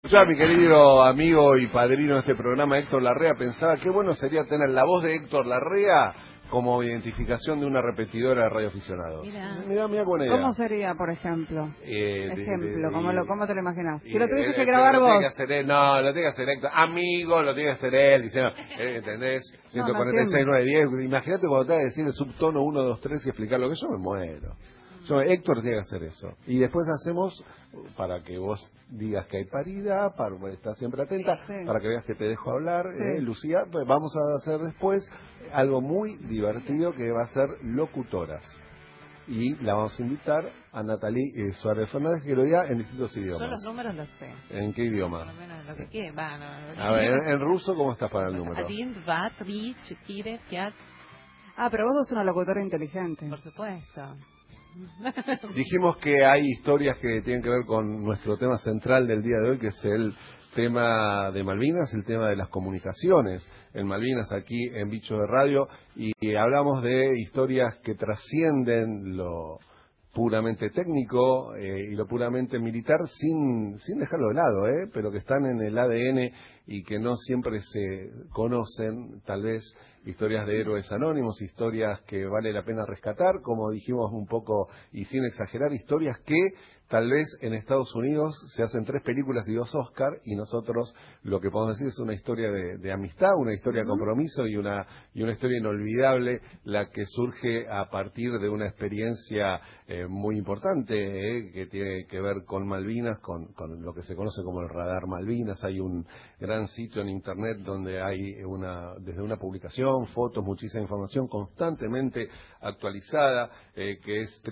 Ya mi querido amigo y padrino de este programa, Héctor Larrea, pensaba qué bueno sería tener la voz de Héctor Larrea como identificación de una repetidora de radioaficionados. Mira qué buena idea. ¿Cómo sería, por ejemplo? ¿Cómo te lo imaginas? Si lo tuvieses que pero grabar lo vos. tiene que hacer él, no, lo tiene que hacer Héctor. Amigo, lo tiene que hacer él, diciendo, ¿entendés? 146, 910. Imagínate cuando te va a decir el subtono 1, 2, 3 y explicar lo que yo me muero. Héctor tiene que hacer eso. Y después hacemos, para que vos digas que hay paridad, para estar siempre atenta, Sí. para que veas que te dejo hablar, Sí. Lucía, pues vamos a hacer después algo muy divertido que va a ser locutoras. Y la vamos a invitar a Natalie Suárez Fernández, que lo diga en distintos idiomas. Yo los números los sé. ¿En qué idioma? Por lo menos lo que quiera. A ver, en ruso, ¿cómo estás para el número? 1, 2, 3, 4, 5. Ah, pero vos sos una locutora inteligente. Por supuesto. Dijimos que hay historias que tienen que ver con nuestro tema central del día de hoy, que es el tema de Malvinas, el tema de las comunicaciones en Malvinas, aquí en Bicho de Radio, y hablamos de historias que trascienden lo puramente técnico y lo puramente militar sin dejarlo de lado, pero que están en el ADN y que no siempre se conocen, tal vez historias de héroes anónimos, historias que vale la pena rescatar, como dijimos un poco y sin exagerar, historias que tal vez en Estados Unidos se hacen 3 películas y 2 Oscar, y nosotros lo que podemos decir es una historia de amistad, una historia de compromiso y una historia inolvidable, la que surge a partir de una experiencia muy importante que tiene que ver con Malvinas, con lo que se conoce como el radar Malvinas. Hay un gran sitio en internet donde hay desde una publicación, fotos, muchísima información constantemente actualizada, que es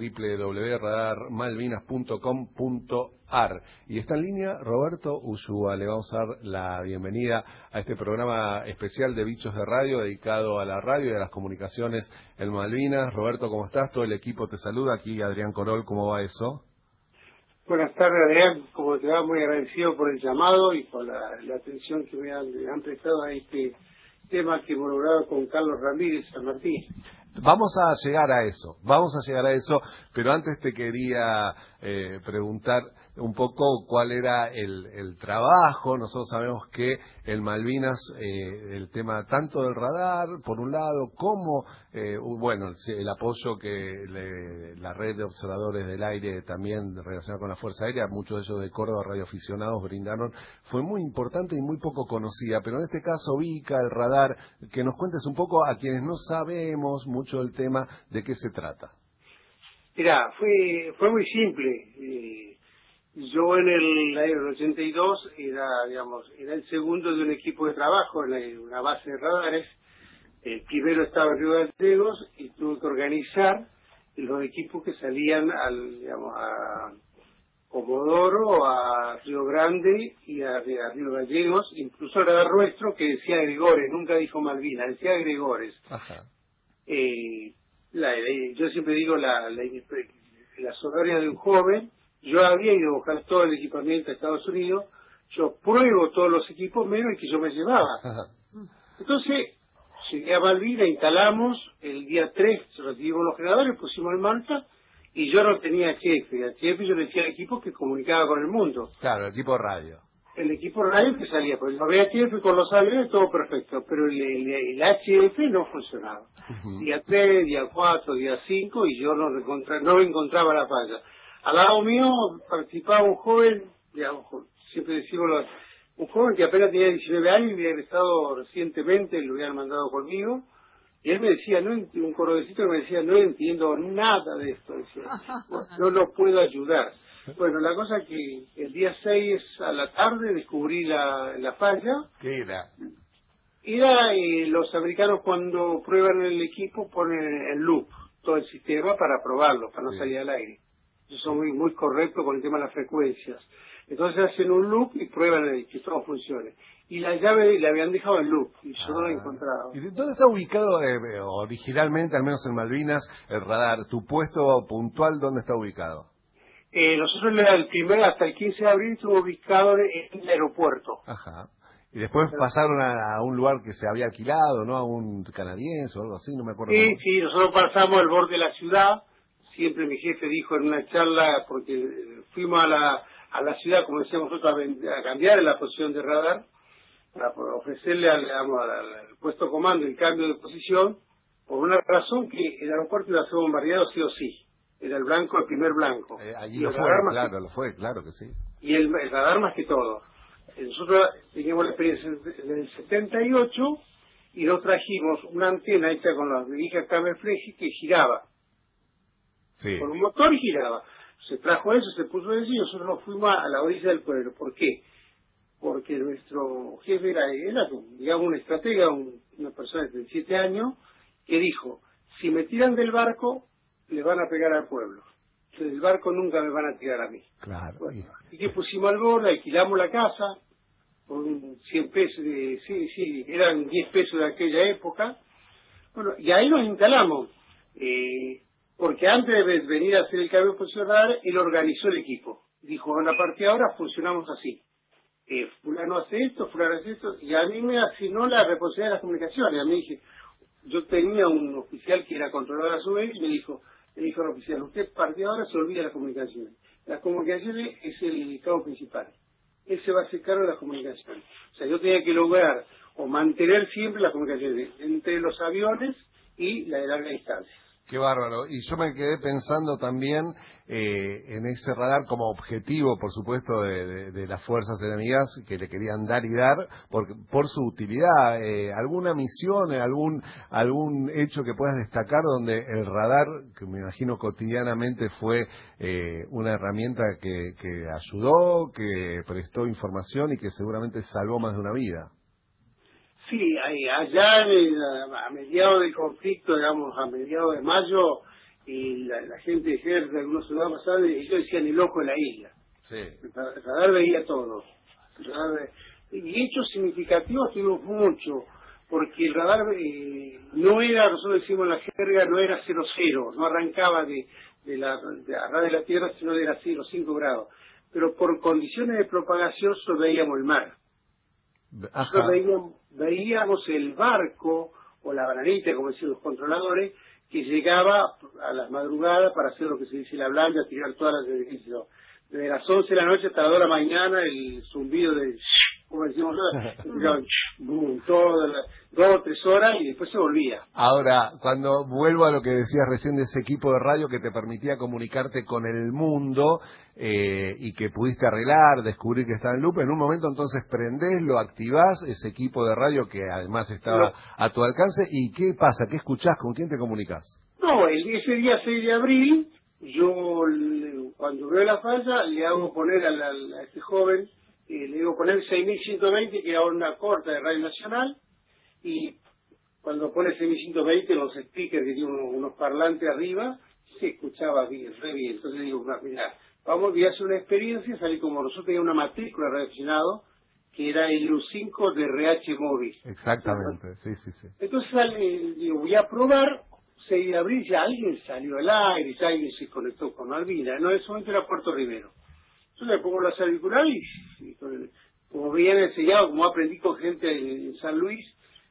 www.radarmalvinas.com.ar. Y está en línea Roberto Ushua. Le vamos a dar la bienvenida a este programa especial de Bichos de Radio, dedicado a la radio y a las comunicaciones en Malvinas. Roberto, ¿cómo estás? Todo el equipo te saluda. Aquí Adrián Corol, ¿cómo va eso? Buenas tardes, Adrián. Como te va, muy agradecido por el llamado y por la atención que me han prestado a este tema que hemos logrado con Carlos Ramírez San Martín. Vamos a llegar a eso, pero antes te quería preguntar un poco cuál era el trabajo. Nosotros sabemos que en Malvinas el tema tanto del radar, por un lado, como el apoyo que la red de observadores del aire también relacionada con la Fuerza Aérea, muchos de ellos de Córdoba, radioaficionados, brindaron, fue muy importante y muy poco conocida, pero en este caso VICA, el radar, que nos cuentes un poco a quienes no sabemos mucho del tema, de qué se trata. Mirá, fue muy simple. Yo en el año 82 era el segundo de un equipo de trabajo en una base de radares. El primero estaba en Río Gallegos y tuve que organizar los equipos que salían a Comodoro, a Río Grande y a Río Gallegos, incluso el radar nuestro que decía Gregores, nunca dijo Malvinas, decía Gregores. Ajá. Yo siempre digo la soberbia de un joven. Yo había ido a buscar todo el equipamiento a Estados Unidos, yo pruebo todos los equipos menos el que yo me llevaba. Ajá. Entonces, llegué a Malvinas, instalamos, el día 3 recibimos los generadores, pusimos en marcha, y yo no tenía jefe. Al jefe yo le decía al equipo que comunicaba con el mundo. Claro, el equipo de radio. El equipo de radio que salía, pues los VHF con los aviones todo perfecto, pero el HF no funcionaba. Día 3, día 4, día 5, y yo no encontraba la falla. Al lado mío participaba un joven, siempre decimos, un joven que apenas tenía 19 años y había egresado recientemente, lo habían mandado conmigo, y él me decía, un cordobesito que me decía, no entiendo nada de esto, decía, no lo puedo ayudar. Bueno, la cosa que el día 6 a la tarde descubrí la falla. ¿Qué era? Los americanos cuando prueban el equipo ponen en loop todo el sistema para probarlo, para no salir al aire. Ellos son muy correctos con el tema de las frecuencias. Entonces hacen un loop y prueban que todo funcione. Y la llave la habían dejado en loop y yo no la he encontrado. ¿Y dónde está ubicado originalmente, al menos en Malvinas, el radar? ¿Tu puesto puntual dónde está ubicado? Nosotros hasta el 15 de abril estuvo ubicado en el aeropuerto. Ajá. Y después pasaron a un lugar que se había alquilado, ¿no? A un canadiense o algo así, no me acuerdo. Sí, nosotros pasamos al borde de la ciudad. Siempre mi jefe dijo en una charla, porque fuimos a a la ciudad, como decíamos nosotros, a cambiar la posición de radar, para ofrecerle al puesto comando el cambio de posición, por una razón que el aeropuerto iba a ser bombardeado sí o sí. Era el blanco, el primer blanco. Allí lo fue, claro que sí. Y el radar más que todo. Nosotros teníamos la experiencia en el 78 y nos trajimos una antena hecha con las verijas Camerflex que giraba. Sí. Con un motor y giraba. Se trajo eso, se puso eso y nosotros nos fuimos a la orilla del pueblo. ¿Por qué? Porque nuestro jefe era digamos, un estratega, una persona de 37 años, que dijo, si me tiran del barco, le van a pegar al pueblo. Entonces, del barco nunca me van a tirar a mí. Claro. Bueno, así que pusimos al borde, alquilamos la casa, por 100 pesos, eran 10 pesos de aquella época. Bueno, y ahí nos instalamos. Porque antes de venir a hacer el cambio de posición radar, él organizó el equipo. Dijo, a partir de ahora funcionamos así. Fulano hace esto, fulano hace esto, y a mí me asignó la responsabilidad de las comunicaciones. A mí dije, yo tenía un oficial que era controlador a su vez, y me dijo el oficial, usted a partir de ahora se olvida de las comunicaciones. Las comunicaciones es el cabo principal. Él se va a hacer cargo de las comunicaciones. O sea, yo tenía que lograr o mantener siempre las comunicaciones entre los aviones y la de larga distancia. Qué bárbaro. Y yo me quedé pensando también en ese radar como objetivo, por supuesto, de las fuerzas enemigas que le querían dar y dar por su utilidad. ¿Alguna misión, algún hecho que puedas destacar donde el radar, que me imagino cotidianamente fue una herramienta que ayudó, que prestó información y que seguramente salvó más de una vida? Sí, allá a mediados del conflicto, digamos, a mediados de mayo, y la gente de Jerez, algunos soldados pasaban, ellos decían el ojo de la isla. Sí. El radar veía todo. Y hechos significativos tuvimos mucho, porque el radar no era, nosotros decimos en la jerga, no era 0,0, no arrancaba de ras de la tierra, sino era 0,5 grados. Pero por condiciones de propagación solo veíamos el mar. Nosotros veíamos el barco o la bananita, como decían los controladores, que llegaba a las madrugadas para hacer lo que se dice la blanca, tirar todas las edificios. Desde las 11 de la noche hasta las 2 de la mañana, el zumbido de, como decimos nosotros, todas las 2 o 3 horas y después se volvía. Ahora, cuando vuelvo a lo que decías recién de ese equipo de radio que te permitía comunicarte con el mundo y que pudiste arreglar, descubrir que estaba en loop, en un momento entonces prendés, lo activás, ese equipo de radio que además estaba a tu alcance, ¿y qué pasa? ¿Qué escuchás? ¿Con quién te comunicás? No, ese día 6 de abril, yo cuando veo la falla le hago poner a este joven, le digo poner 6120, que era una corta de Radio Nacional, y cuando pone 6120 los speakers que tienen unos parlantes arriba, se escuchaba bien, re bien. Entonces digo, mira, voy a hacer una experiencia, salí como nosotros teníamos una matrícula de radioaficionado, que era el U5 de RH móvil. Exactamente, sí. Entonces digo, voy a probar, 6 de abril ya alguien salió al aire, ya alguien se conectó con Malvina, no, en ese momento era Puerto Rivero. Yo le pongo los auriculares y como me habían enseñado, como aprendí con gente en San Luis,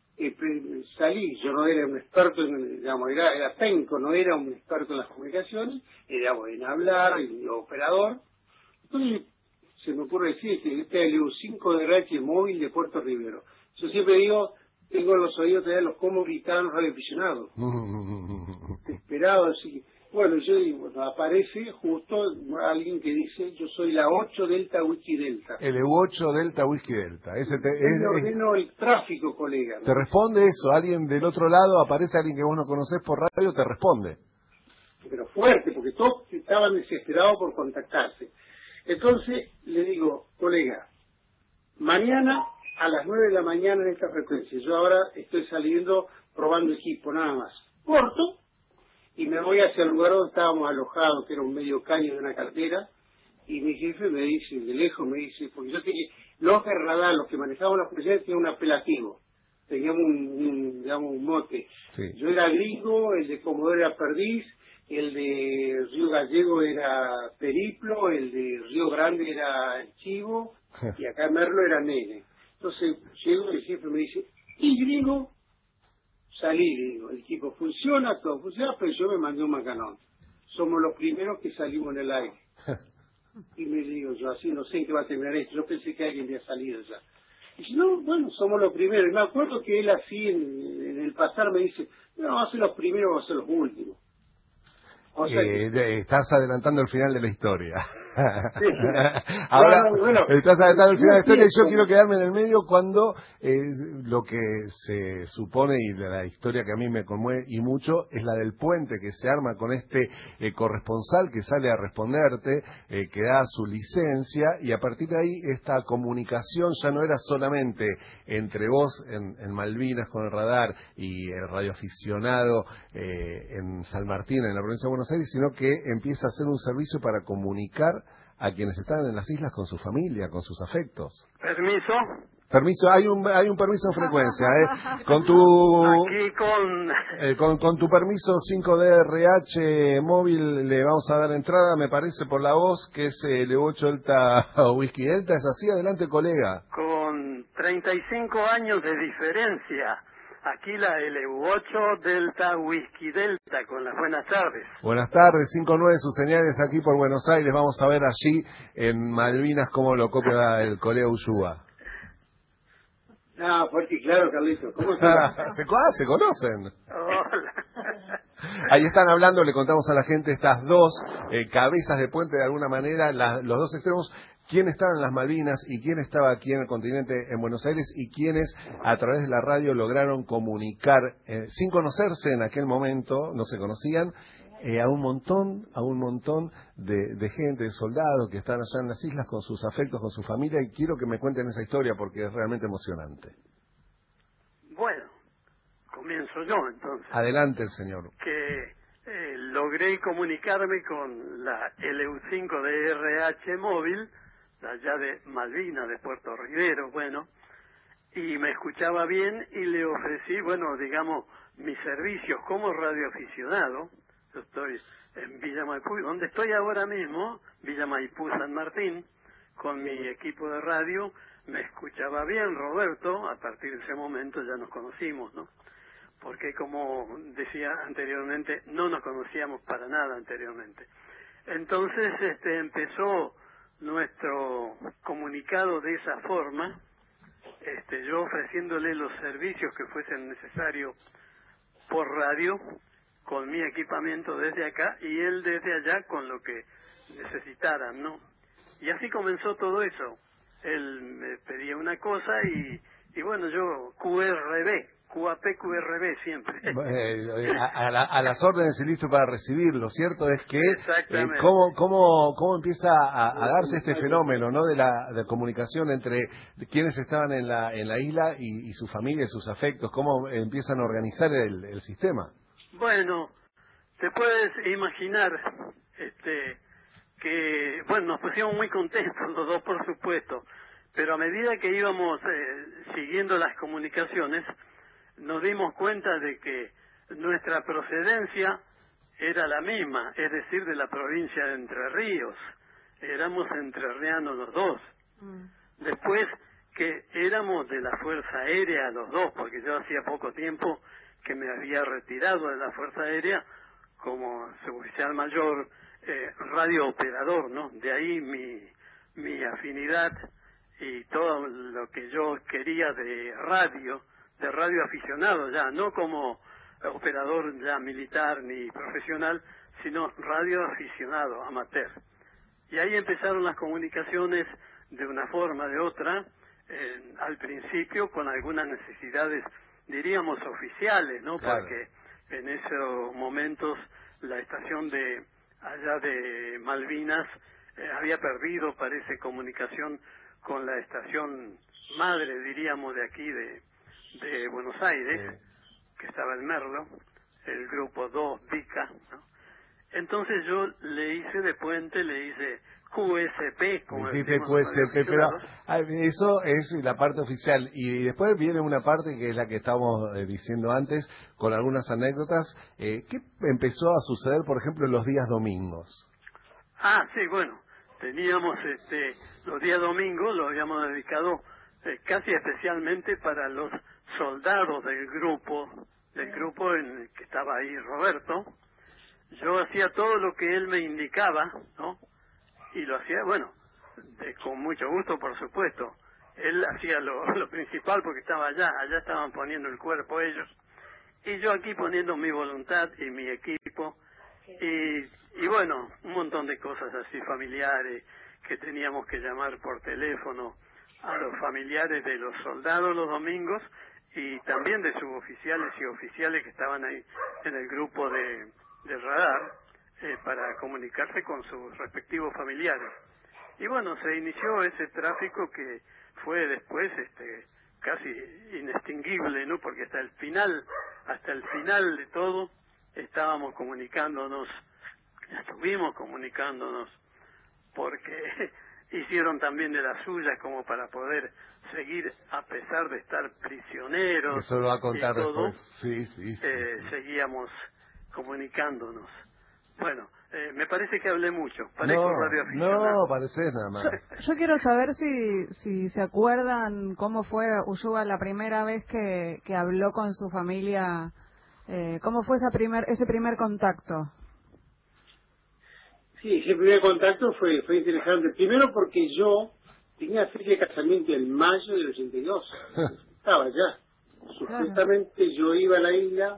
salí, yo no era un experto digamos, era técnico, no era un experto en las comunicaciones, era en hablar, y operador. Entonces se me ocurre decir que este es el U5 de RH móvil de Puerto Rivero. Yo siempre digo, tengo en los oídos de los cómo gritaban los radioaficionados. Desesperados, así. Bueno, yo digo, aparece justo alguien que dice, yo soy la 8 Delta Whisky Delta. El U8 Delta Whisky Delta. Ordeno el tráfico, colega, ¿no? Te responde eso, alguien del otro lado, aparece alguien que vos no conocés por radio, te responde. Pero fuerte, porque todos estaban desesperados por contactarse. Entonces le digo, colega, mañana a las 9 de la mañana en esta frecuencia, yo ahora estoy saliendo probando equipo, nada más. Corto, y me voy hacia el lugar donde estábamos alojados, que era un medio caño de una cartera, y mi jefe me dice, de lejos me dice, porque yo tenía, los de radar, los que manejaban las frecuencias, tenían un apelativo, teníamos un mote. Sí. Yo era gringo, el de Comodoro era Perdiz, el de Río Gallego era Periplo, el de Río Grande era Chivo, y acá en Merlo era Nene. Entonces llego y el jefe me dice, y gringo, salí, digo, el equipo funciona, todo funciona, pero yo me mandé un macanón. Somos los primeros que salimos en el aire. Y me digo yo, así no sé qué va a terminar esto. Yo pensé que alguien había salido ya. Y dice, no, bueno, somos los primeros. Y me acuerdo que él así en el pasar me dice, no, vamos a ser los primeros, vamos a ser los últimos. O sea estás adelantando el final de la historia. Sí. Ahora, bueno, estás adelantando el final de la historia y yo sí, quiero quedarme en el medio cuando lo que se supone y la historia que a mí me conmueve y mucho es la del puente que se arma con este corresponsal que sale a responderte, que da su licencia y a partir de ahí esta comunicación ya no era solamente entre vos en Malvinas con el radar y el radioaficionado en San Martín, en la provincia de Buenos Aires, sino que empieza a hacer un servicio para comunicar a quienes están en las islas con su familia, con sus afectos. Permiso. Permiso, hay un permiso en frecuencia, con tu Aquí con tu permiso 5DRH móvil le vamos a dar entrada, me parece por la voz, que es L8 Delta Whisky Delta, es así, adelante colega. con 35 años de diferencia. Aquí la L8 Delta Whisky Delta, con las buenas tardes. Buenas tardes, 5-9 sus señales aquí por Buenos Aires, vamos a ver allí en Malvinas cómo lo copia el colega Ushua. Ah, fuerte y claro, Carlito. ¿Cómo se conocen. Hola. Ahí están hablando, le contamos a la gente estas dos cabezas de puente de alguna manera, los dos extremos, quién estaba en las Malvinas y quién estaba aquí en el continente en Buenos Aires y quiénes a través de la radio lograron comunicar, sin conocerse en aquel momento, no se conocían, a un montón de gente, de soldados que están allá en las islas con sus afectos, con su familia, y quiero que me cuenten esa historia porque es realmente emocionante. Bueno, comienzo yo entonces. Adelante el señor. Que logré comunicarme con la LU5DRH móvil, de allá de Malvinas, de Puerto Rivero, bueno, y me escuchaba bien y le ofrecí, bueno, digamos, mis servicios como radioaficionado. Yo estoy en Villa Maipú, donde estoy ahora mismo, Villa Maipú, San Martín, con mi equipo de radio. Me escuchaba bien Roberto, a partir de ese momento ya nos conocimos, ¿no? Porque como decía anteriormente, no nos conocíamos para nada anteriormente. Entonces empezó nuestro comunicado de esa forma, yo ofreciéndole los servicios que fuesen necesarios por radio, con mi equipamiento desde acá y él desde allá con lo que necesitaran, ¿no? Y así comenzó todo eso. Él me pedía una cosa y bueno, yo QAP, QRB siempre. A las órdenes y listo para recibirlo. Cierto es que Exactamente. cómo empieza a darse este fenómeno, ¿no? de comunicación entre quienes estaban en la isla y su familia y sus afectos, cómo empiezan a organizar el sistema. Bueno, te puedes imaginar que, bueno, nos pusimos muy contentos los dos, por supuesto, pero a medida que íbamos siguiendo las comunicaciones, nos dimos cuenta de que nuestra procedencia era la misma, es decir, de la provincia de Entre Ríos. Éramos entrerrianos los dos. Después que éramos de la Fuerza Aérea los dos, porque yo hacía poco tiempo que me había retirado de la Fuerza Aérea como suboficial mayor radiooperador, ¿no? De ahí mi afinidad y todo lo que yo quería de radio aficionado ya, no como operador ya militar ni profesional, sino radio aficionado, amateur. Y ahí empezaron las comunicaciones de una forma, de otra, al principio con algunas necesidades, diríamos, oficiales, ¿no? Claro. Porque en esos momentos la estación de allá de Malvinas había perdido, parece, comunicación con la estación madre, diríamos, de aquí de Buenos Aires, que estaba en Merlo, el grupo 2, VICA, ¿no? Entonces yo le hice de puente, le hice QSP, como decimos los QSP, pero radioaficionados. eso es la parte oficial y después viene una parte que es la que estábamos diciendo antes, con algunas anécdotas. ¿Qué empezó a suceder, por ejemplo, en los días domingos? Ah, sí, bueno, teníamos los días domingos, lo habíamos dedicado casi especialmente para los soldados del grupo en el que estaba ahí Roberto. Yo hacía todo lo que él me indicaba, ¿no? y lo hacía, bueno, con mucho gusto, por supuesto. Él hacía lo principal porque estaba allá estaban poniendo el cuerpo ellos, y yo aquí poniendo mi voluntad y mi equipo, y bueno, un montón de cosas así familiares, que teníamos que llamar por teléfono a los familiares de los soldados los domingos, y también de suboficiales y oficiales que estaban ahí en el grupo del radar, para comunicarse con sus respectivos familiares. Y bueno, se inició ese tráfico que fue después casi inextinguible, ¿no? Porque hasta el final de todo estábamos comunicándonos, estuvimos comunicándonos, porque hicieron también de las suyas como para poder seguir, a pesar de estar prisioneros. Eso lo va a contar y todo, después. Sí. seguíamos comunicándonos. Bueno, me parece que hablé mucho. No, pareces nada más. Yo quiero saber si se acuerdan cómo fue Ulloa la primera vez que habló con su familia, cómo fue ese primer contacto. Sí, ese primer contacto fue interesante. Primero porque yo tenía fecha de casamiento en mayo del 82. Estaba allá. Supuestamente yo iba a la isla,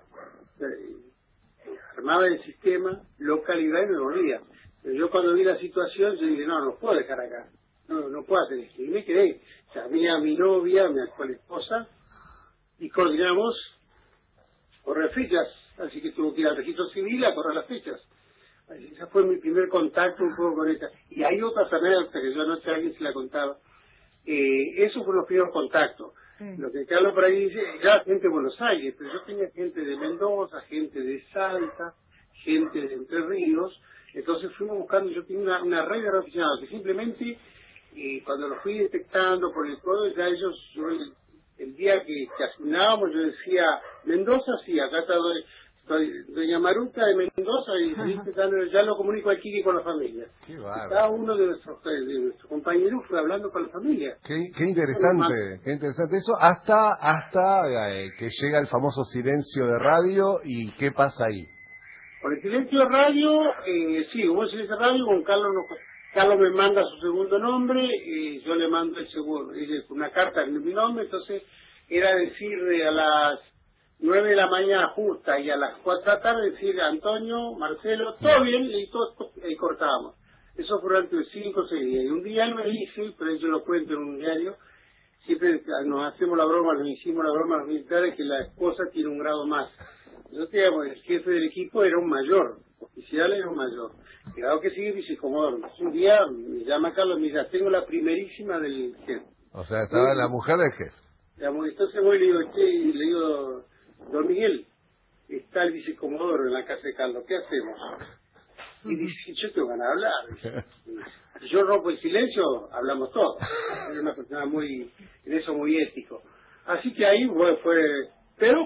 armaba el sistema, localidad y me volvía. Pero yo cuando vi la situación, yo dije, no puedo dejar acá. No puedo hacer esto. Y me quedé. Llamé a mi novia, mi actual esposa, y coordinamos correr fechas. Así que tuve que ir al registro civil a correr las fechas. Ese fue mi primer contacto un poco con ella. Y hay otras anécdotas que yo anoche a alguien se la contaba. Esos fueron los primeros contactos. Sí. Lo que Carlos por ahí dice, ya gente de Buenos Aires, pero yo tenía gente de Mendoza, gente de Salta, gente de Entre Ríos. Entonces fuimos buscando, yo tenía una red de aficionados que simplemente, cuando los fui detectando por el codo, ya ellos, el día que asignábamos, yo decía, Mendoza, sí, acá está doña Maruca de Mendoza, y ya lo comunico aquí y con la familia. Qué bárbaro. Cada uno de nuestros compañeros fue hablando con la familia. Qué interesante eso, hasta que llega el famoso silencio de radio. ¿Y qué pasa ahí? Con el silencio de radio, sí, hubo silencio de radio, con Carlos me manda su segundo nombre, yo le mando el segundo, una carta en mi nombre. Entonces era decir a las 9 de la mañana justa y a las 4 de la tarde decir Antonio, Marcelo, todo bien, y cortábamos. Eso fue durante 5 o 6 días. Y un día él me dice, pero yo lo cuento en un diario, siempre nos hicimos la broma a los militares, que la esposa tiene un grado más. Nosotros, digamos, el jefe del equipo era un mayor, oficial era un mayor. El grado que sigue vicecomodoro. Un día me llama Carlos y me dice, tengo la primerísima del jefe. O sea, estaba la mujer del jefe. Entonces voy y le digo, don Miguel, está el vicecomodoro en la casa de Carlos, ¿qué hacemos? Y dice, yo tengo ganas de hablar. Si yo rompo el silencio, hablamos todos. Era una persona en eso muy ético. Así que ahí fue, pero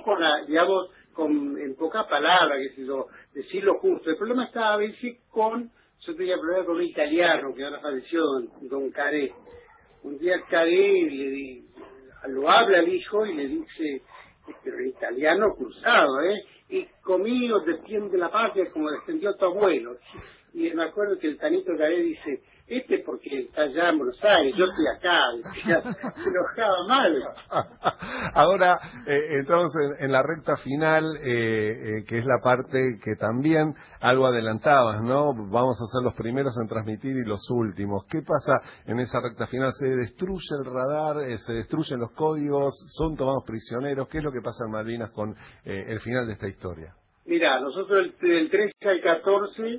en pocas palabras, decir lo justo. El problema estaba a veces yo tenía problemas con un italiano que ahora falleció, don Caré. Un día Caré lo habla al hijo y le dice, pero en italiano cruzado, y conmigo defiende la patria como defendió tu abuelo. Y me acuerdo que el Tanito Caré dice, porque está allá en Buenos Aires, yo estoy acá, se enojaba mal. Ahora entramos en la recta final, que es la parte que también algo adelantabas, ¿no? Vamos a ser los primeros en transmitir y los últimos. ¿Qué pasa en esa recta final? ¿Se destruye el radar? ¿Se destruyen los códigos? ¿Son tomados prisioneros? ¿Qué es lo que pasa en Malvinas con el final de esta historia? Mira, nosotros del 13 al 14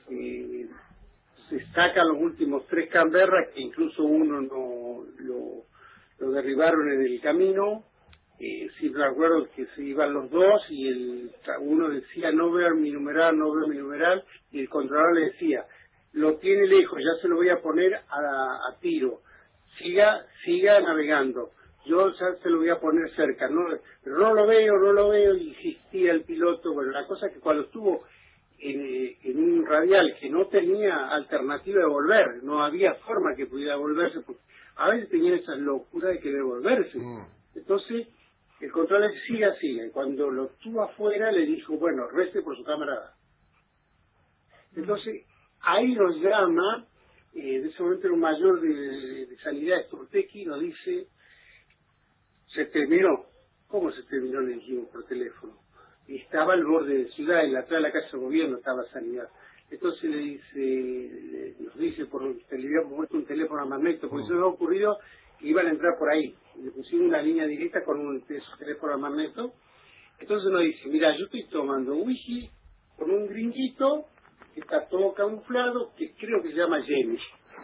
se sacan los últimos 3 Canberras, que incluso uno lo derribaron en el camino. Sí me acuerdo que se iban los dos y uno decía no veo mi numeral, y el controlador le decía, lo tiene lejos, ya se lo voy a poner a tiro, siga navegando, yo ya se lo voy a poner cerca, pero no lo veo, insistía el piloto. Bueno, la cosa es que cuando estuvo en un radial que no tenía alternativa de volver, no había forma que pudiera volverse, porque a veces tenían esa locura de querer volverse. Entonces el control siga, y cuando lo tuvo afuera le dijo, bueno, reste por su camarada. Entonces ahí nos llama en ese momento era un mayor de sanidad, Sturtequi, nos dice, se terminó. ¿Cómo se terminó? Le dijimos por teléfono. Y estaba al borde de ciudad, en la atrás de la casa de gobierno estaba sanidad. Entonces nos dice, le habíamos puesto un teléfono a magneto, porque eso nos ha ocurrido que iban a entrar por ahí. Le pusimos una línea directa con un teléfono a magneto. Entonces nos dice, mira, yo estoy tomando whisky con un gringuito que está todo camuflado, que creo que se llama Jamie.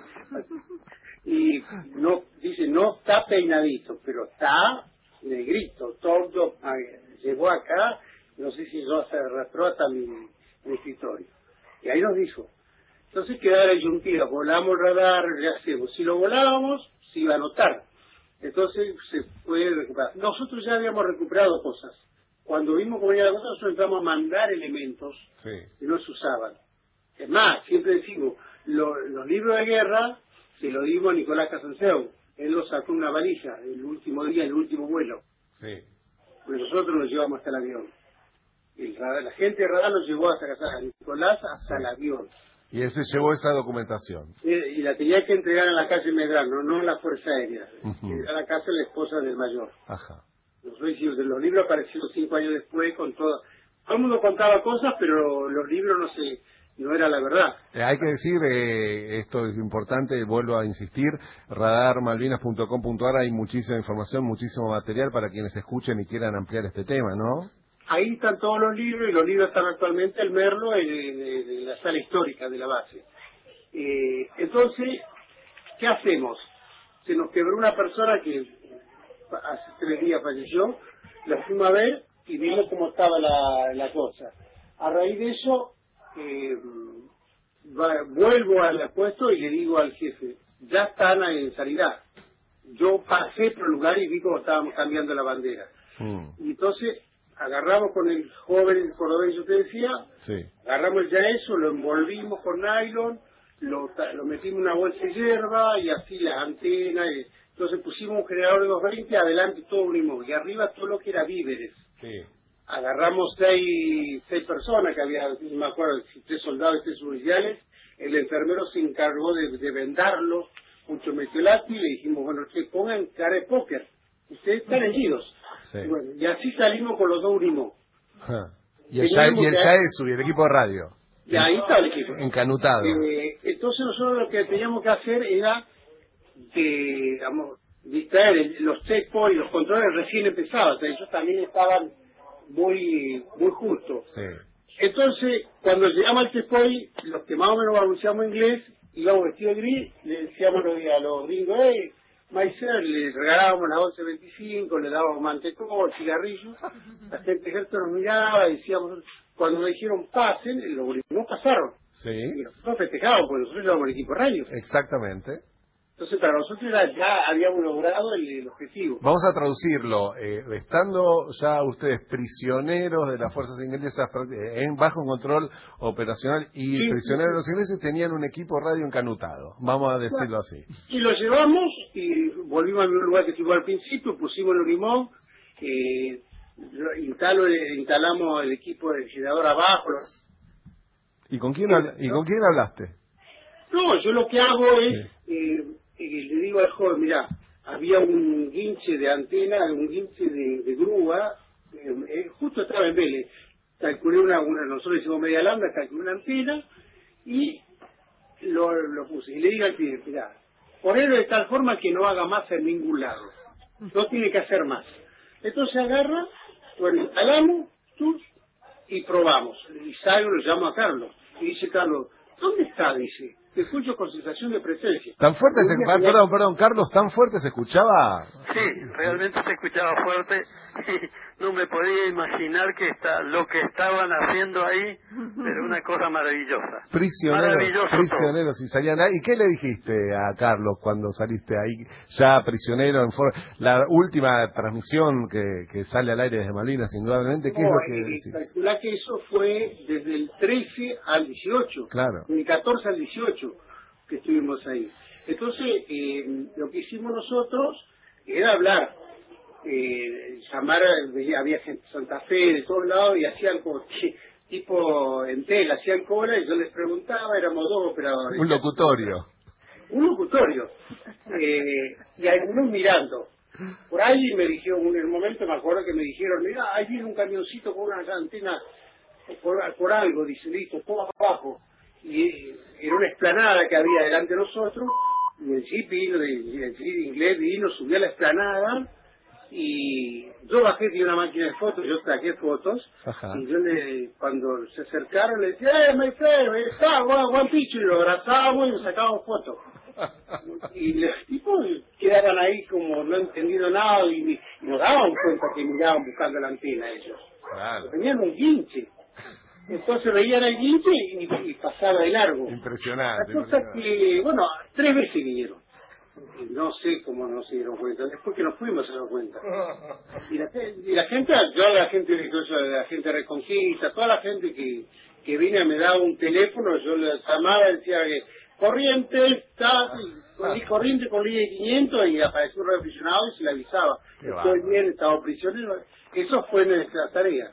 Y dice, no está peinadito, pero está negrito, todo. Llegó acá, no sé si yo se arrastró hasta mi escritorio. Y ahí nos dijo. Entonces quedaba la disyuntiva, volamos el radar, ¿qué hacemos? Si lo volábamos, se iba a notar. Entonces se puede recuperar. Nosotros ya habíamos recuperado cosas. Cuando vimos cómo era la cosa, nosotros entramos a mandar elementos que no se usaban. Es más, siempre decimos, los libros de guerra se los dimos a Nicolás Casanseu. Él los sacó en una valija el último día, el último vuelo. Sí. Pues nosotros los llevamos hasta el avión. La gente de radar nos llevó hasta casa, a Nicolás hasta el avión. Y ese llevó esa documentación. Y la tenía que entregar en la calle Medrano, no en la Fuerza Aérea. A la casa de la esposa del mayor. Ajá. Los libros aparecieron 5 años después con todo. Todo el mundo contaba cosas, pero los libros no era la verdad. Hay que decir, esto es importante, vuelvo a insistir, radarmalvinas.com.ar, hay muchísima información, muchísimo material para quienes escuchen y quieran ampliar este tema, ¿no? Ahí están todos los libros, y los libros están actualmente el Merlo en la sala histórica de la base. Entonces, ¿qué hacemos? Se nos quebró una persona que hace 3 días falleció, la fuimos a ver y vimos cómo estaba la cosa. A raíz de eso, vuelvo al puesto y le digo al jefe, ya están en sanidad. Yo pasé por el lugar y vi cómo estábamos cambiando la bandera. Y entonces agarramos con el joven cordobés que usted decía, agarramos ya eso, lo envolvimos con nylon, lo metimos en una bolsa de hierba y así las antenas. Entonces pusimos un generador de 220, adelante todo unimos, y arriba todo lo que era víveres. Agarramos 6 personas, que había, no me acuerdo, 3 soldados y 3 oficiales. El enfermero se encargó de vendarlos, mucho metiolato, y le dijimos, bueno, que pongan cara de póker, ustedes están heridos. Bueno, y así salimos con los 2 unimos. Y el SAESU y el equipo de radio. Y ahí está el equipo. Encanutado. Entonces nosotros lo que teníamos que hacer era distraer los checkpoints, los controles recién empezaban, o sea, ellos también estaban muy justos. Entonces, cuando llegamos al checkpoint, los que más o menos anunciamos inglés, íbamos vestidos de gris, le decíamos a los gringos, Maicer, le regalábamos las 11.25, le dábamos mantecón, cigarrillos, la gente del ejército nos miraba, decíamos, cuando nos dijeron pasen, los gringos pasaron. Y nosotros festejábamos, porque nosotros llevamos el equipo radio. Exactamente. Entonces, para nosotros ya habíamos logrado el objetivo. Vamos a traducirlo. Estando ya ustedes prisioneros de las fuerzas inglesas bajo control operacional y prisioneros de los ingleses, tenían un equipo radio encanutado. Vamos a decirlo así. Y lo llevamos y volvimos al mismo lugar que estuvimos al principio, pusimos el limón, instalamos el equipo de generador abajo. ¿Y con quién hablaste? No, yo lo que hago es... le digo al joven, mirá, había un guinche de antena, un guinche de grúa, justo estaba en Vélez. Calculé nosotros hicimos media lambda, calculé una antena y lo puse. Y le digo al pibe, mirá, ponerlo de tal forma que no haga más en ningún lado. No tiene que hacer más. Entonces agarra, bueno, instalamos, y probamos. Y salgo, lo llamo a Carlos. Y dice Carlos, ¿dónde está? Dice. Te escucho con sensación de presencia. ¿Tan fuerte perdón, Carlos, tan fuerte se escuchaba? Sí, realmente se escuchaba fuerte y no me podía imaginar lo que estaban haciendo ahí, pero una cosa maravillosa. Prisioneros y salían ahí. ¿Y qué le dijiste a Carlos cuando saliste ahí ya prisionero? La última transmisión que sale al aire desde Malvinas, indudablemente, ¿qué es lo que decís? Calculá que eso fue desde el 13 al 18. Claro. Del 14 al 18 que estuvimos ahí. Entonces, lo que hicimos nosotros era hablar, llamar, había gente de Santa Fe, de todos lados, y hacían como tipo en tela, hacían cola, y yo les preguntaba, éramos 2 operadores. Un locutorio. un locutorio, y algunos mirando. Por ahí me dijeron, en el momento me acuerdo que me dijeron, mira, ahí viene un camioncito con una antena por algo, dice, listo, todo abajo. Y era una explanada que había delante de nosotros, y el jeep vino, el jeep inglés vino, subió a la explanada, y yo bajé de una máquina de fotos, yo saqué fotos. Ajá. Y yo cuando se acercaron le decía, my friend, está, Juan Picho, y lo abrazábamos y nos sacábamos fotos. Y los tipos quedaban ahí como no entendiendo nada y nos daban cuenta que miraban buscando la antena ellos. Claro. Tenían un guinche. Entonces veían el guinche y pasaba de largo. Impresionante. La cosa que, bueno, 3 veces vinieron. No sé cómo no se dieron cuenta, después que nos fuimos se dieron cuenta. Y la gente, yo a la gente de Reconquista, toda la gente que vine me daba un teléfono, yo le llamaba y decía que corriente, está, corriente con línea de 500 y apareció un revisionado y se le avisaba. Estoy bien, estaba prisionero. Eso fue nuestra tarea.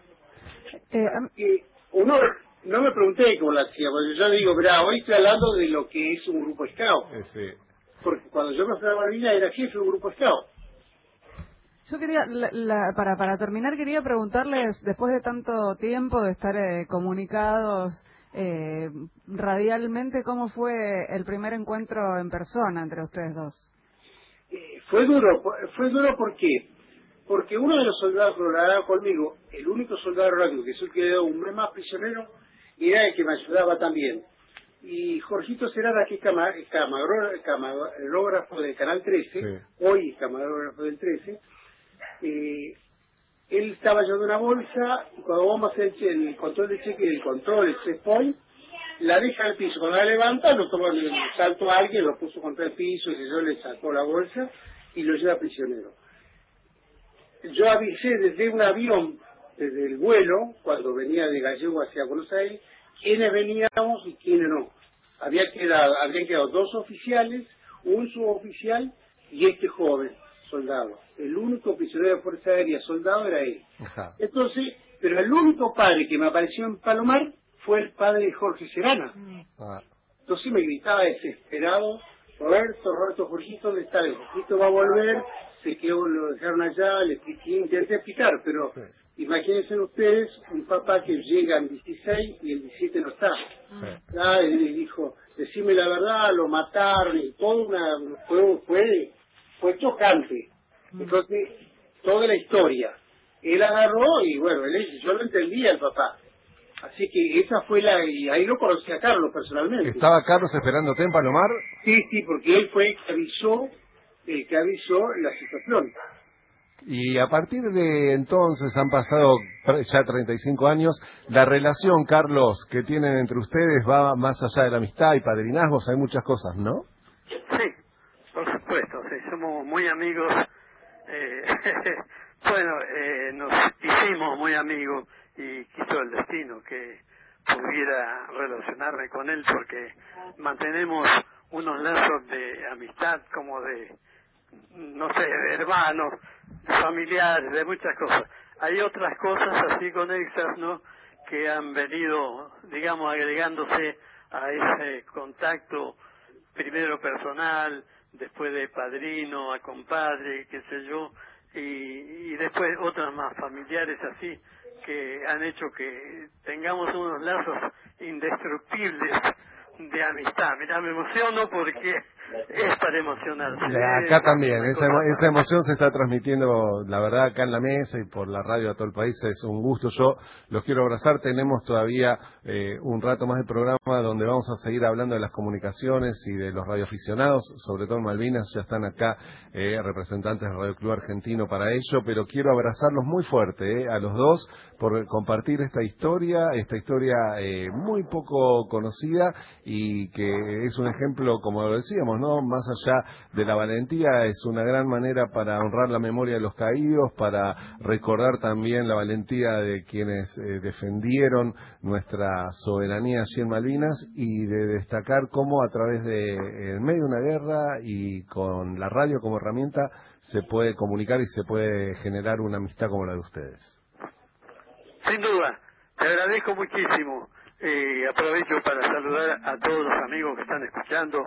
Uno, no me pregunté cómo la hacía, porque yo digo, mirá, hoy estoy hablando de lo que es un grupo scout. Sí. Porque cuando yo me fui a Malvinas era jefe de un grupo scout. Yo quería, para terminar, quería preguntarles, después de tanto tiempo de estar comunicados radialmente, ¿cómo fue el primer encuentro en persona entre ustedes dos? Fue duro ¿por qué? Porque uno de los soldados que lo conmigo, el único soldado rápido que se quedó un mes más prisionero, era el que me ayudaba también. Y Jorgito Serada, que es camarógrafo del Canal 13, sí. Hoy camarógrafo del 13, él estaba llevando una bolsa, y cuando vamos a hacer el control de cheque, el checkpoint, la deja al piso. Cuando la levanta, lo toma, saltó a alguien, lo puso contra el piso, y yo le sacó la bolsa y lo lleva prisionero. Yo avisé desde un avión, desde el vuelo, cuando venía de Gallego hacia Buenos Aires, quiénes veníamos y quiénes no. Habían quedado 2 oficiales, un suboficial y este joven soldado. El único prisionero de Fuerza Aérea soldado era él. Ajá. Entonces, pero el único padre que me apareció en Palomar fue el padre de Jorge Serana. Entonces me gritaba desesperado, Roberto, Jorgito, ¿dónde está? El Jorgito va a volver, se quedó, lo dejaron allá, intenté explicar, pero sí. Imagínense ustedes un papá que llega en 16 y el 17 no está. Sí. Y dijo, decime la verdad, lo mataron y todo fue chocante. Entonces, toda la historia. Él agarró y bueno, yo lo entendía el papá. Así que esa fue y ahí lo conocí a Carlos personalmente. ¿Estaba Carlos esperándote en Palomar? Sí, porque él fue el que avisó la situación. Y a partir de entonces han pasado ya 35 años. La relación, Carlos, que tienen entre ustedes va más allá de la amistad y padrinazgos. Hay muchas cosas, ¿no? Sí, por supuesto. Sí, somos muy amigos. Bueno, nos hicimos muy amigos y quiso el destino que pudiera relacionarme con él porque mantenemos unos lazos de amistad como de, no sé, de hermanos, familiares, de muchas cosas. Hay otras cosas así conexas, ¿no?, que han venido, digamos, agregándose a ese contacto primero personal, después de padrino a compadre, qué sé yo, y después otras más familiares así, que han hecho que tengamos unos lazos indestructibles de amistad. Mira, me emociono porque es para emocionarse. Acá también, esa emoción se está transmitiendo, la verdad, acá en la mesa y por la radio a todo el país. Es un gusto, yo los quiero abrazar. Tenemos todavía un rato más de programa donde vamos a seguir hablando de las comunicaciones y de los radioaficionados, sobre todo en Malvinas. Ya están acá representantes del Radio Club Argentino para ello, pero quiero abrazarlos muy fuerte a los dos por compartir esta historia muy poco conocida y que es un ejemplo, como lo decíamos, ¿no?, más allá de la valentía, es una gran manera para honrar la memoria de los caídos, para recordar también la valentía de quienes defendieron nuestra soberanía allí en Malvinas y de destacar cómo a través en medio de una guerra y con la radio como herramienta se puede comunicar y se puede generar una amistad como la de ustedes. Sin duda, te agradezco muchísimo. Aprovecho para saludar a todos los amigos que están escuchando,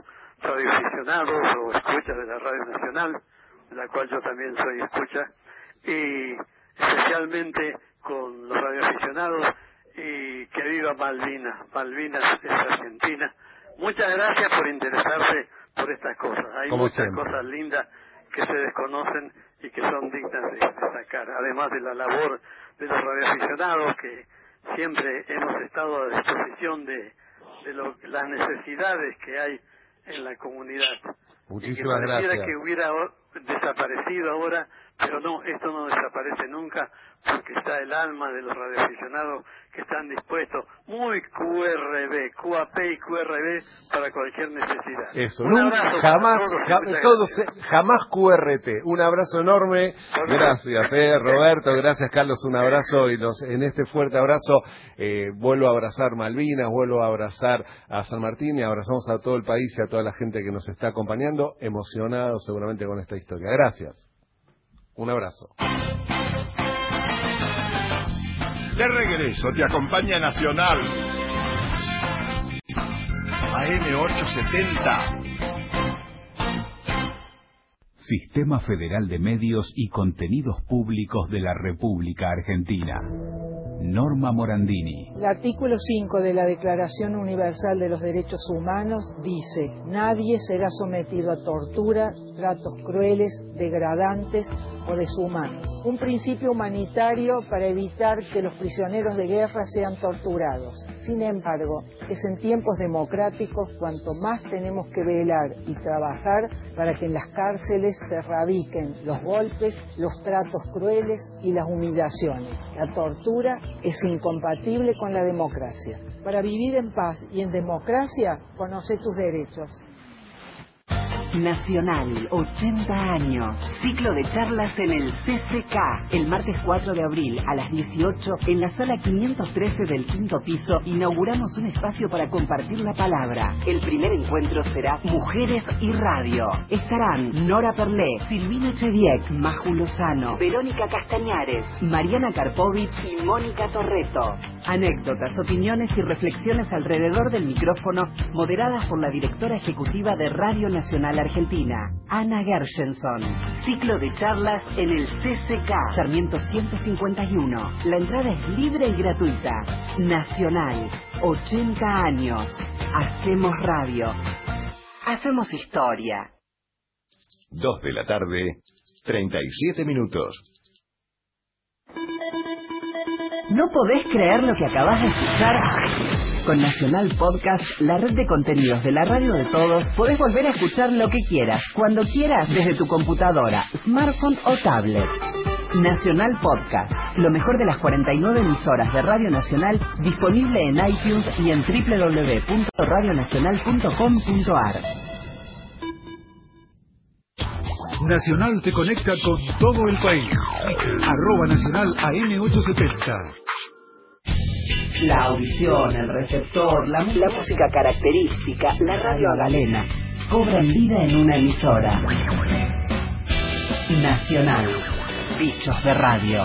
radioaficionados o escuchas de la Radio Nacional, de la cual yo también soy escucha, y especialmente con los radioaficionados, y que viva Malvinas. Malvinas es Argentina. Muchas gracias por interesarse por estas cosas. Hay Como muchas siempre. cosas lindas que se desconocen y que son dignas de destacar, además de la labor de los radioaficionados, que siempre hemos estado a disposición de las necesidades que hay en la comunidad. Muchísimas y que pareciera gracias. que hubiera desaparecido ahora, pero no, esto no desaparece nunca, porque está el alma de los radioaficionados que están dispuestos, muy QAP y QRB para cualquier necesidad. Eso, Un nunca, abrazo jamás, para todos, y muchas gracias. jamás QRT. Un abrazo enorme. Gracias, Roberto. Gracias, Carlos. Un abrazo. Y en este fuerte abrazo vuelvo a abrazar Malvinas, vuelvo a abrazar a San Martín y abrazamos a todo el país y a toda la gente que nos está acompañando, emocionados seguramente con esta historia. Gracias. Un abrazo. De regreso te acompaña Nacional AM870. Sistema Federal de Medios y Contenidos Públicos de la República Argentina. Norma Morandini. El artículo 5 de la Declaración Universal de los Derechos Humanos dice: nadie será sometido a tortura, tratos crueles, degradantes o deshumanos. Un principio humanitario para evitar que los prisioneros de guerra sean torturados. Sin embargo, es en tiempos democráticos cuanto más tenemos que velar y trabajar para que en las cárceles se erradiquen los golpes, los tratos crueles y las humillaciones. La tortura es incompatible con la democracia. Para vivir en paz y en democracia, conoce tus derechos. Nacional, 80 años. Ciclo de charlas en el CCK. El martes 4 de abril a las 18 en la sala 513 del quinto piso inauguramos un espacio para compartir la palabra. El primer encuentro será Mujeres y Radio. Estarán Nora Perlé, Silvina Chediek, Maju Lozano, Verónica Castañares, Mariana Karpovich y Mónica Torreto. Anécdotas, opiniones y reflexiones alrededor del micrófono moderadas por la directora ejecutiva de Radio Nacional Argentina, Ana Gershenson. Ciclo de charlas en el CCK, Sarmiento 151. La entrada es libre y gratuita. Nacional, 80 años. Hacemos radio. Hacemos historia. 2 de la tarde, 37 minutos. ¿No podés creer lo que acabas de escuchar? Con Nacional Podcast, la red de contenidos de la radio de todos, podés volver a escuchar lo que quieras, cuando quieras, desde tu computadora, smartphone o tablet. Nacional Podcast, lo mejor de las 49 emisoras de Radio Nacional, disponible en iTunes y en www.radionacional.com.ar. Nacional te conecta con todo el país. @Nacional AM870. La audición, el receptor, la música característica, la radio a galena, cobran vida en una emisora. Nacional, bichos de radio.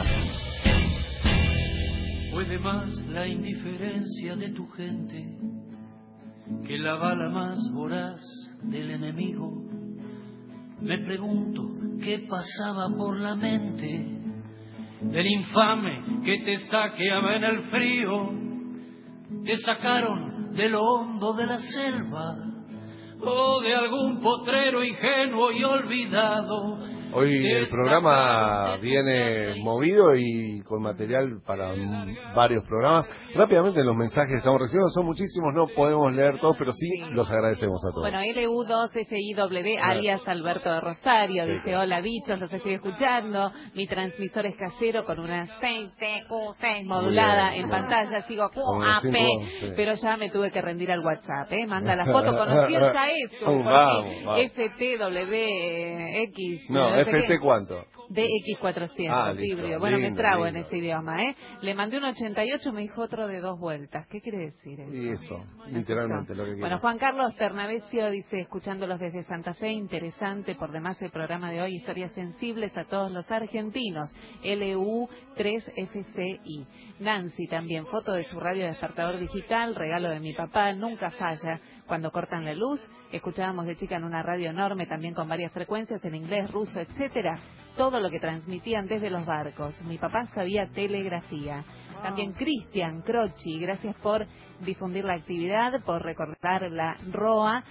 Puede más la indiferencia de tu gente que la bala más voraz del enemigo. Me pregunto qué pasaba por la mente del infame que te estaqueaba en el frío. Te sacaron de lo hondo de la selva o de algún potrero ingenuo y olvidado. Hoy el programa viene movido y con material para varios programas. Rápidamente los mensajes que estamos recibiendo son muchísimos, no podemos leer todos, pero sí los agradecemos a todos. Bueno, LU2FIW, alias Alberto de Rosario, dice: hola bichos, los estoy escuchando. Mi transmisor es casero con una 6CQ6 modulada en pantalla, sigo QAP, pero ya me tuve que rendir al WhatsApp, manda la foto, conocían ya eso, porque vamos. FTWX. No, no sé ¿FT qué. cuánto? DX400, listo, híbrido. Bueno, lindo, me trago lindo. en ese idioma, ¿eh? Le mandé un 88, me dijo otro de 2 vueltas. ¿Qué quiere decir eso? Y eso, literalmente, lo que quiero. Bueno, Juan Carlos Ternavesio dice, escuchándolos desde Santa Fe, interesante por demás el programa de hoy, historias sensibles a todos los argentinos, LU3FCI. Nancy también, foto de su radio despertador digital, regalo de mi papá, nunca falla. Cuando cortan la luz, escuchábamos de chica en una radio enorme, también con varias frecuencias en inglés, ruso, etcétera, todo lo que transmitían desde los barcos. Mi papá sabía telegrafía. También Cristian Croci, gracias por difundir la actividad, por recordar la ROA,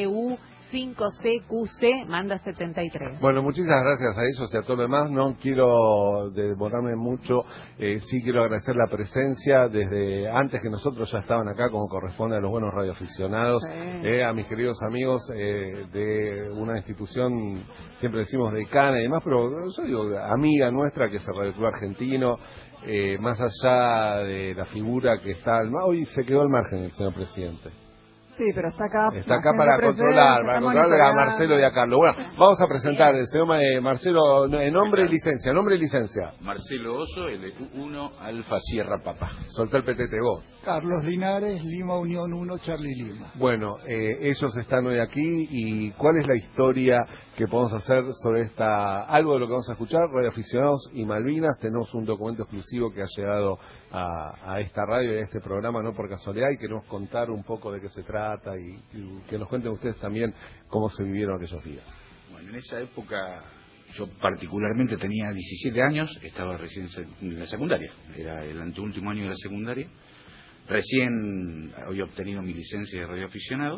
LU5CQC, manda 73. Bueno, muchísimas gracias a ellos y a todo lo demás. No quiero demorarme mucho, sí quiero agradecer la presencia desde antes que nosotros ya estaban acá, como corresponde a los buenos radioaficionados, a mis queridos amigos de una institución, siempre decimos decana y demás, pero yo digo amiga nuestra, que es el Radio Club Argentino. Más allá de la figura que está, hoy se quedó al margen el señor presidente. Sí, pero está acá. Está acá para controlar a Marcelo y a Carlos. Bueno, vamos a presentar el señor Marcelo, nombre y licencia. Nombre y licencia. Marcelo Oso, LU1 Alfa Sierra Papa. Soltá el PTT vos. Carlos Linares, Lima Unión 1, Charlie Lima. Bueno, ellos están hoy aquí y ¿cuál es la historia que podemos hacer sobre algo de lo que vamos a escuchar? Radio Aficionados y Malvinas, tenemos un documento exclusivo que ha llegado a esta radio y a este programa, no por casualidad, y queremos contar un poco de qué se trata y que nos cuenten ustedes también cómo se vivieron aquellos días. Bueno, en esa época yo particularmente tenía 17 años, estaba recién en la secundaria, era el anteúltimo año de la secundaria. Recién había obtenido mi licencia de radioaficionado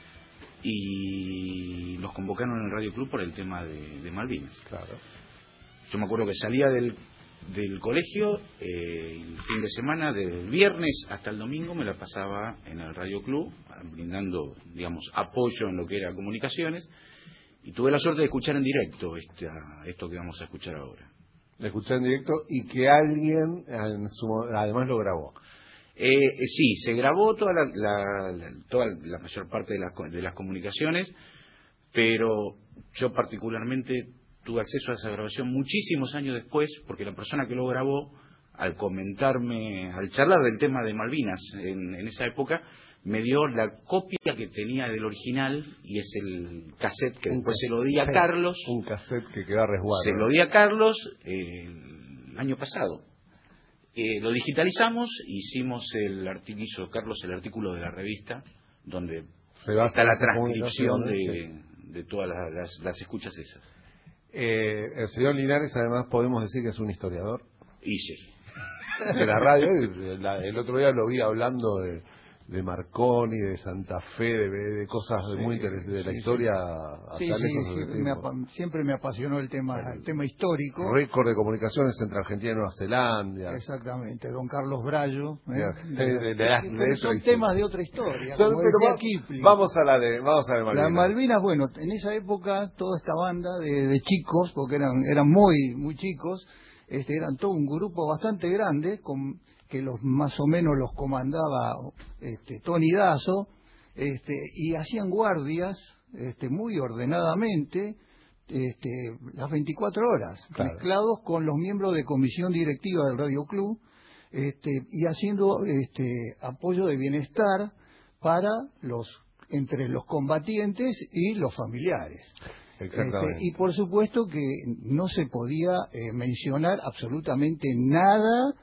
y nos convocaron en el Radio Club por el tema de Malvinas. Claro. Yo me acuerdo que salía del colegio, el fin de semana, del viernes hasta el domingo, me la pasaba en el Radio Club, brindando, digamos, apoyo en lo que era comunicaciones, y tuve la suerte de escuchar en directo esto que vamos a escuchar ahora. De escuchar en directo y que alguien además lo grabó. Sí, se grabó toda la mayor parte de las comunicaciones, pero yo particularmente tuve acceso a esa grabación muchísimos años después, porque la persona que lo grabó, al comentarme, al charlar del tema de Malvinas en esa época, me dio la copia que tenía del original, y es el cassette que después se lo di a Carlos. Un cassette que queda resguardo. Se lo di a Carlos el año pasado. Lo digitalizamos, hizo Carlos el artículo de la revista, donde está la transcripción de todas las escuchas esas. El señor Linares, además, podemos decir que es un historiador. Y sí. De la radio, el otro día lo vi hablando de Marconi, de Santa Fe, de cosas muy interesantes de la historia. Siempre me apasionó el tema histórico. Récord de comunicaciones entre Argentina y Nueva Zelanda. Exactamente, don Carlos Brallo. Son temas de otra historia. Como decía Kipling. Vamos a la de Malvinas. Las Malvinas, bueno, en esa época toda esta banda de chicos, porque eran muy muy chicos, eran todo un grupo bastante grande, que más o menos los comandaba Tony Dazo, y hacían guardias muy ordenadamente las 24 horas, claro, mezclados con los miembros de comisión directiva del Radio Club, y haciendo apoyo de bienestar para entre los combatientes y los familiares. Y por supuesto que no se podía mencionar absolutamente nada,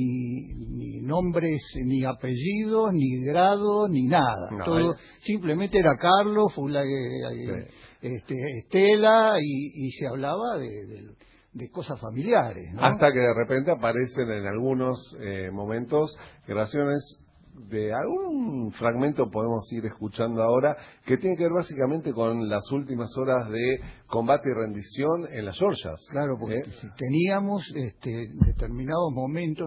ni nombres, ni apellidos, ni grado, ni nada. No, todo simplemente era Carlos, Estela, y se hablaba de cosas familiares, ¿no? Hasta que de repente aparecen en algunos momentos grabaciones de algún fragmento, podemos ir escuchando ahora, que tiene que ver básicamente con las últimas horas de combate y rendición en las Georgias. Claro, porque teníamos determinados momentos,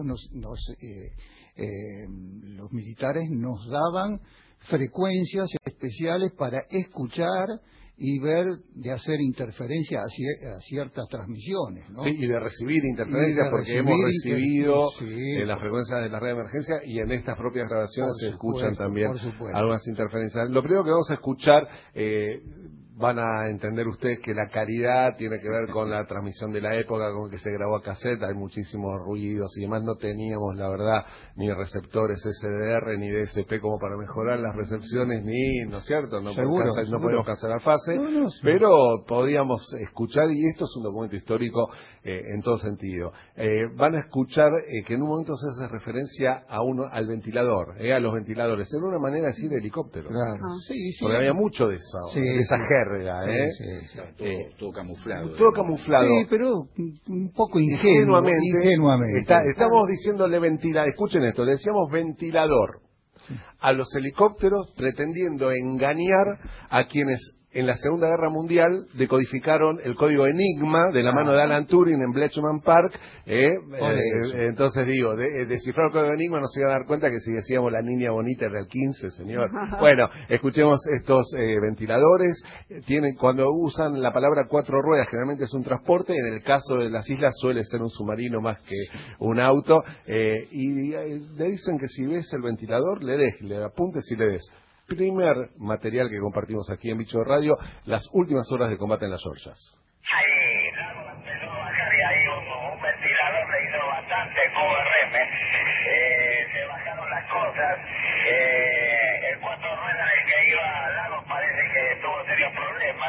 los militares nos daban frecuencias especiales para escuchar y ver, de hacer interferencia a ciertas transmisiones, ¿no? Sí, y de recibir interferencias, porque hemos recibido en las frecuencias de la red de emergencia, y en estas propias grabaciones se escuchan también algunas interferencias. Lo primero que vamos a escuchar, van a entender ustedes que la calidad tiene que ver con la transmisión de la época, con que se grabó a cassette, hay muchísimos ruidos y demás, no teníamos, la verdad, ni receptores SDR ni DSP como para mejorar las recepciones, ni, ¿no es cierto? No podemos cancelar fase, pero podíamos escuchar, y esto es un documento histórico en todo sentido. Van a escuchar que en un momento se hace referencia al ventilador, a los ventiladores, era una manera de decir helicóptero. Claro. Porque había mucho de eso, de esa jerga, todo camuflado. Todo camuflado. Sí, pero un poco ingenuamente. Estamos diciéndole ventilador, escuchen esto, le decíamos ventilador a los helicópteros, pretendiendo engañar a quienes en la Segunda Guerra Mundial decodificaron el código Enigma de la mano de Alan Turing en Bletchman Park. Entonces digo, descifrar el código Enigma no se iban a dar cuenta que si decíamos la niña bonita era el 15, señor. Bueno, escuchemos estos ventiladores. Cuando usan la palabra 4 ruedas, generalmente es un transporte. En el caso de las islas suele ser un submarino más que un auto. Y le dicen que si ves el ventilador, le apuntes y le des. Primer material que compartimos aquí en Bicho de Radio, las últimas horas de combate en las Georgias. Ahí, Lago empezó a bajar y ahí un ventilador le hizo bastante QRM. Se bajaron las cosas. El 4 ruedas el que iba al Lago parece que tuvo serios problemas.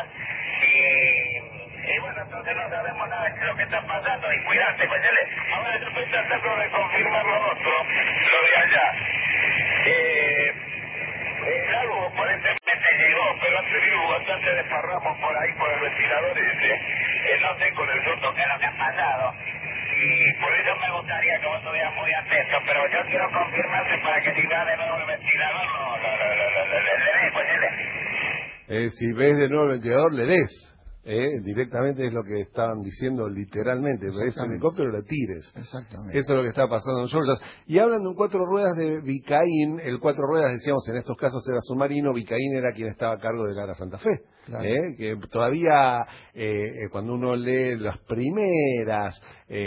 Y bueno, entonces no sabemos nada de lo que está pasando. Y cuidate, pues ahora yo estoy tratando de confirmar lo otro, lo de allá. El lago aparentemente llegó, pero han tenido bastante desparramos por ahí por el ventilador ese. No sé con el susto qué es lo que ha pasado. Y por eso me gustaría que vos estuvieras muy atento, pero yo quiero confirmarte para que si va de nuevo el ventilador, si ves de nuevo el ventilador, le des. Directamente es lo que estaban diciendo literalmente, ves el helicóptero le tires. Exactamente. Eso es lo que está pasando en Georgia. Y hablan de un 4 ruedas de Vicaín. El 4 ruedas, decíamos, en estos casos era submarino. Vicaín era quien estaba a cargo del Ara Santa Fe. Claro. Que todavía cuando uno lee las primeras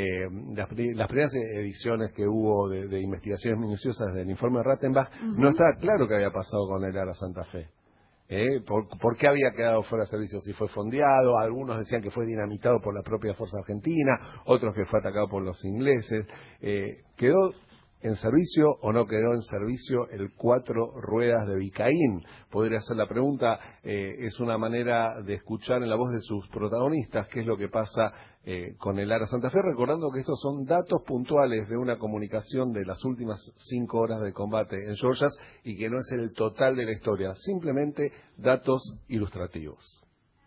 ediciones que hubo de investigaciones minuciosas del informe de Rattenbach, no estaba claro qué había pasado con el Ara Santa Fe. ¿Por qué había quedado fuera de servicio? Si fue fondeado, algunos decían que fue dinamitado por la propia Fuerza Argentina, otros que fue atacado por los ingleses. ¿Quedó en servicio o no quedó en servicio el 4 ruedas de Vicaín? Podría ser la pregunta. Es una manera de escuchar en la voz de sus protagonistas qué es lo que pasa con el Ara Santa Fe, recordando que estos son datos puntuales de una comunicación de las últimas 5 horas de combate en Georgias y que no es el total de la historia, simplemente datos ilustrativos.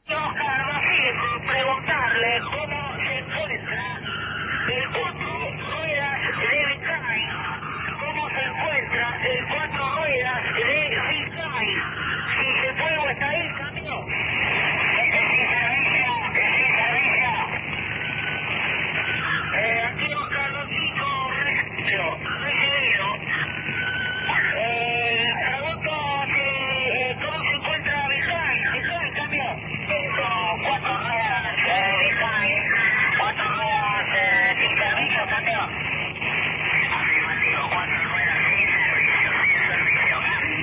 Preguntarle cómo se encuentra el 4 ruedas de Vicaín, cómo se encuentra el 4 ruedas de Vicaín, si se fue o está ahí, cambió. Aquí los Carlosico recibido. Pregunto cómo se encuentra Vicaín, cambió. 4 ruedas Vicaín, 4 ruedas sin servicio, cambió. Afirmativo, 4 ruedas sin servicio.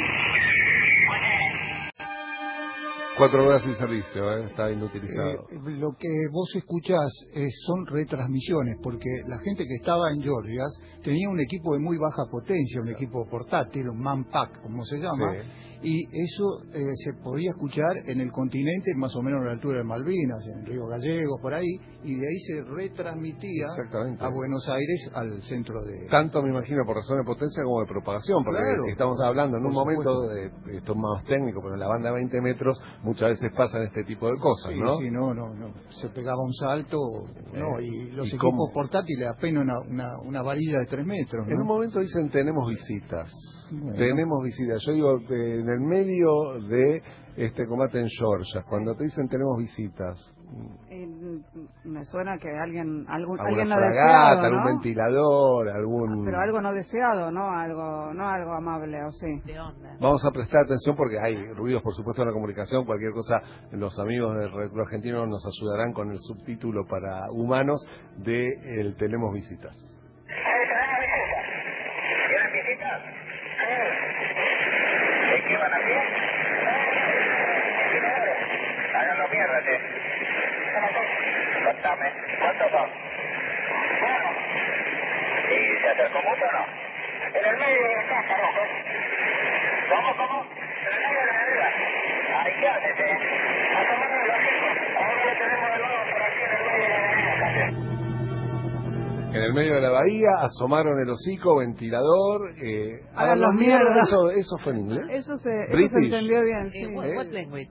4 ruedas sin servicio, está inutilizado. Lo que vos escuchás son retransmisiones, porque la gente que estaba en Georgias tenía un equipo de muy baja potencia, un equipo portátil, un man-pack, como se llama, y eso se podía escuchar en el continente, más o menos a la altura de Malvinas, en Río Gallegos, por ahí, y de ahí se retransmitía a Buenos Aires, al centro de... Tanto, me imagino, por razón de potencia como de propagación, porque si estamos hablando en un momento, esto es más técnico, pero en la banda de 20 metros muchas veces pasan este tipo de cosas, ¿no? Sí, no. Se pegaba un salto, y los equipos portátiles apenas una varilla de 3 metros, ¿no? En un momento dicen, tenemos visitas. Tenemos visitas. Yo digo, en el medio de este combate en Georgia, cuando te dicen tenemos visitas, me suena que alguien no fragata, deseado, ¿no? algún ventilador, pero algo no deseado, no algo amable, o sí. ¿De onda? Vamos a prestar atención porque hay ruidos, por supuesto, en la comunicación. Cualquier cosa, los amigos del Red Club Argentino nos ayudarán con el subtítulo para humanos de el Tenemos Visitas. ¿Tienen visitas? ¿De qué van a hacer? mierda, che. Contame, ¿cuántos son? ¿Y se acercó mucho o no? En el medio de la casa, loco. ¿Cómo? En el medio de la arriba. Ahí qué haces, asomaron los hijos. Ahora lo tenemos de nuevo por aquí en el medio de la bahía. En el medio de la bahía, asomaron el hocico, ventilador. Hagan los mierdas. Eso fue en inglés. Eso se entendió bien, sí. What language?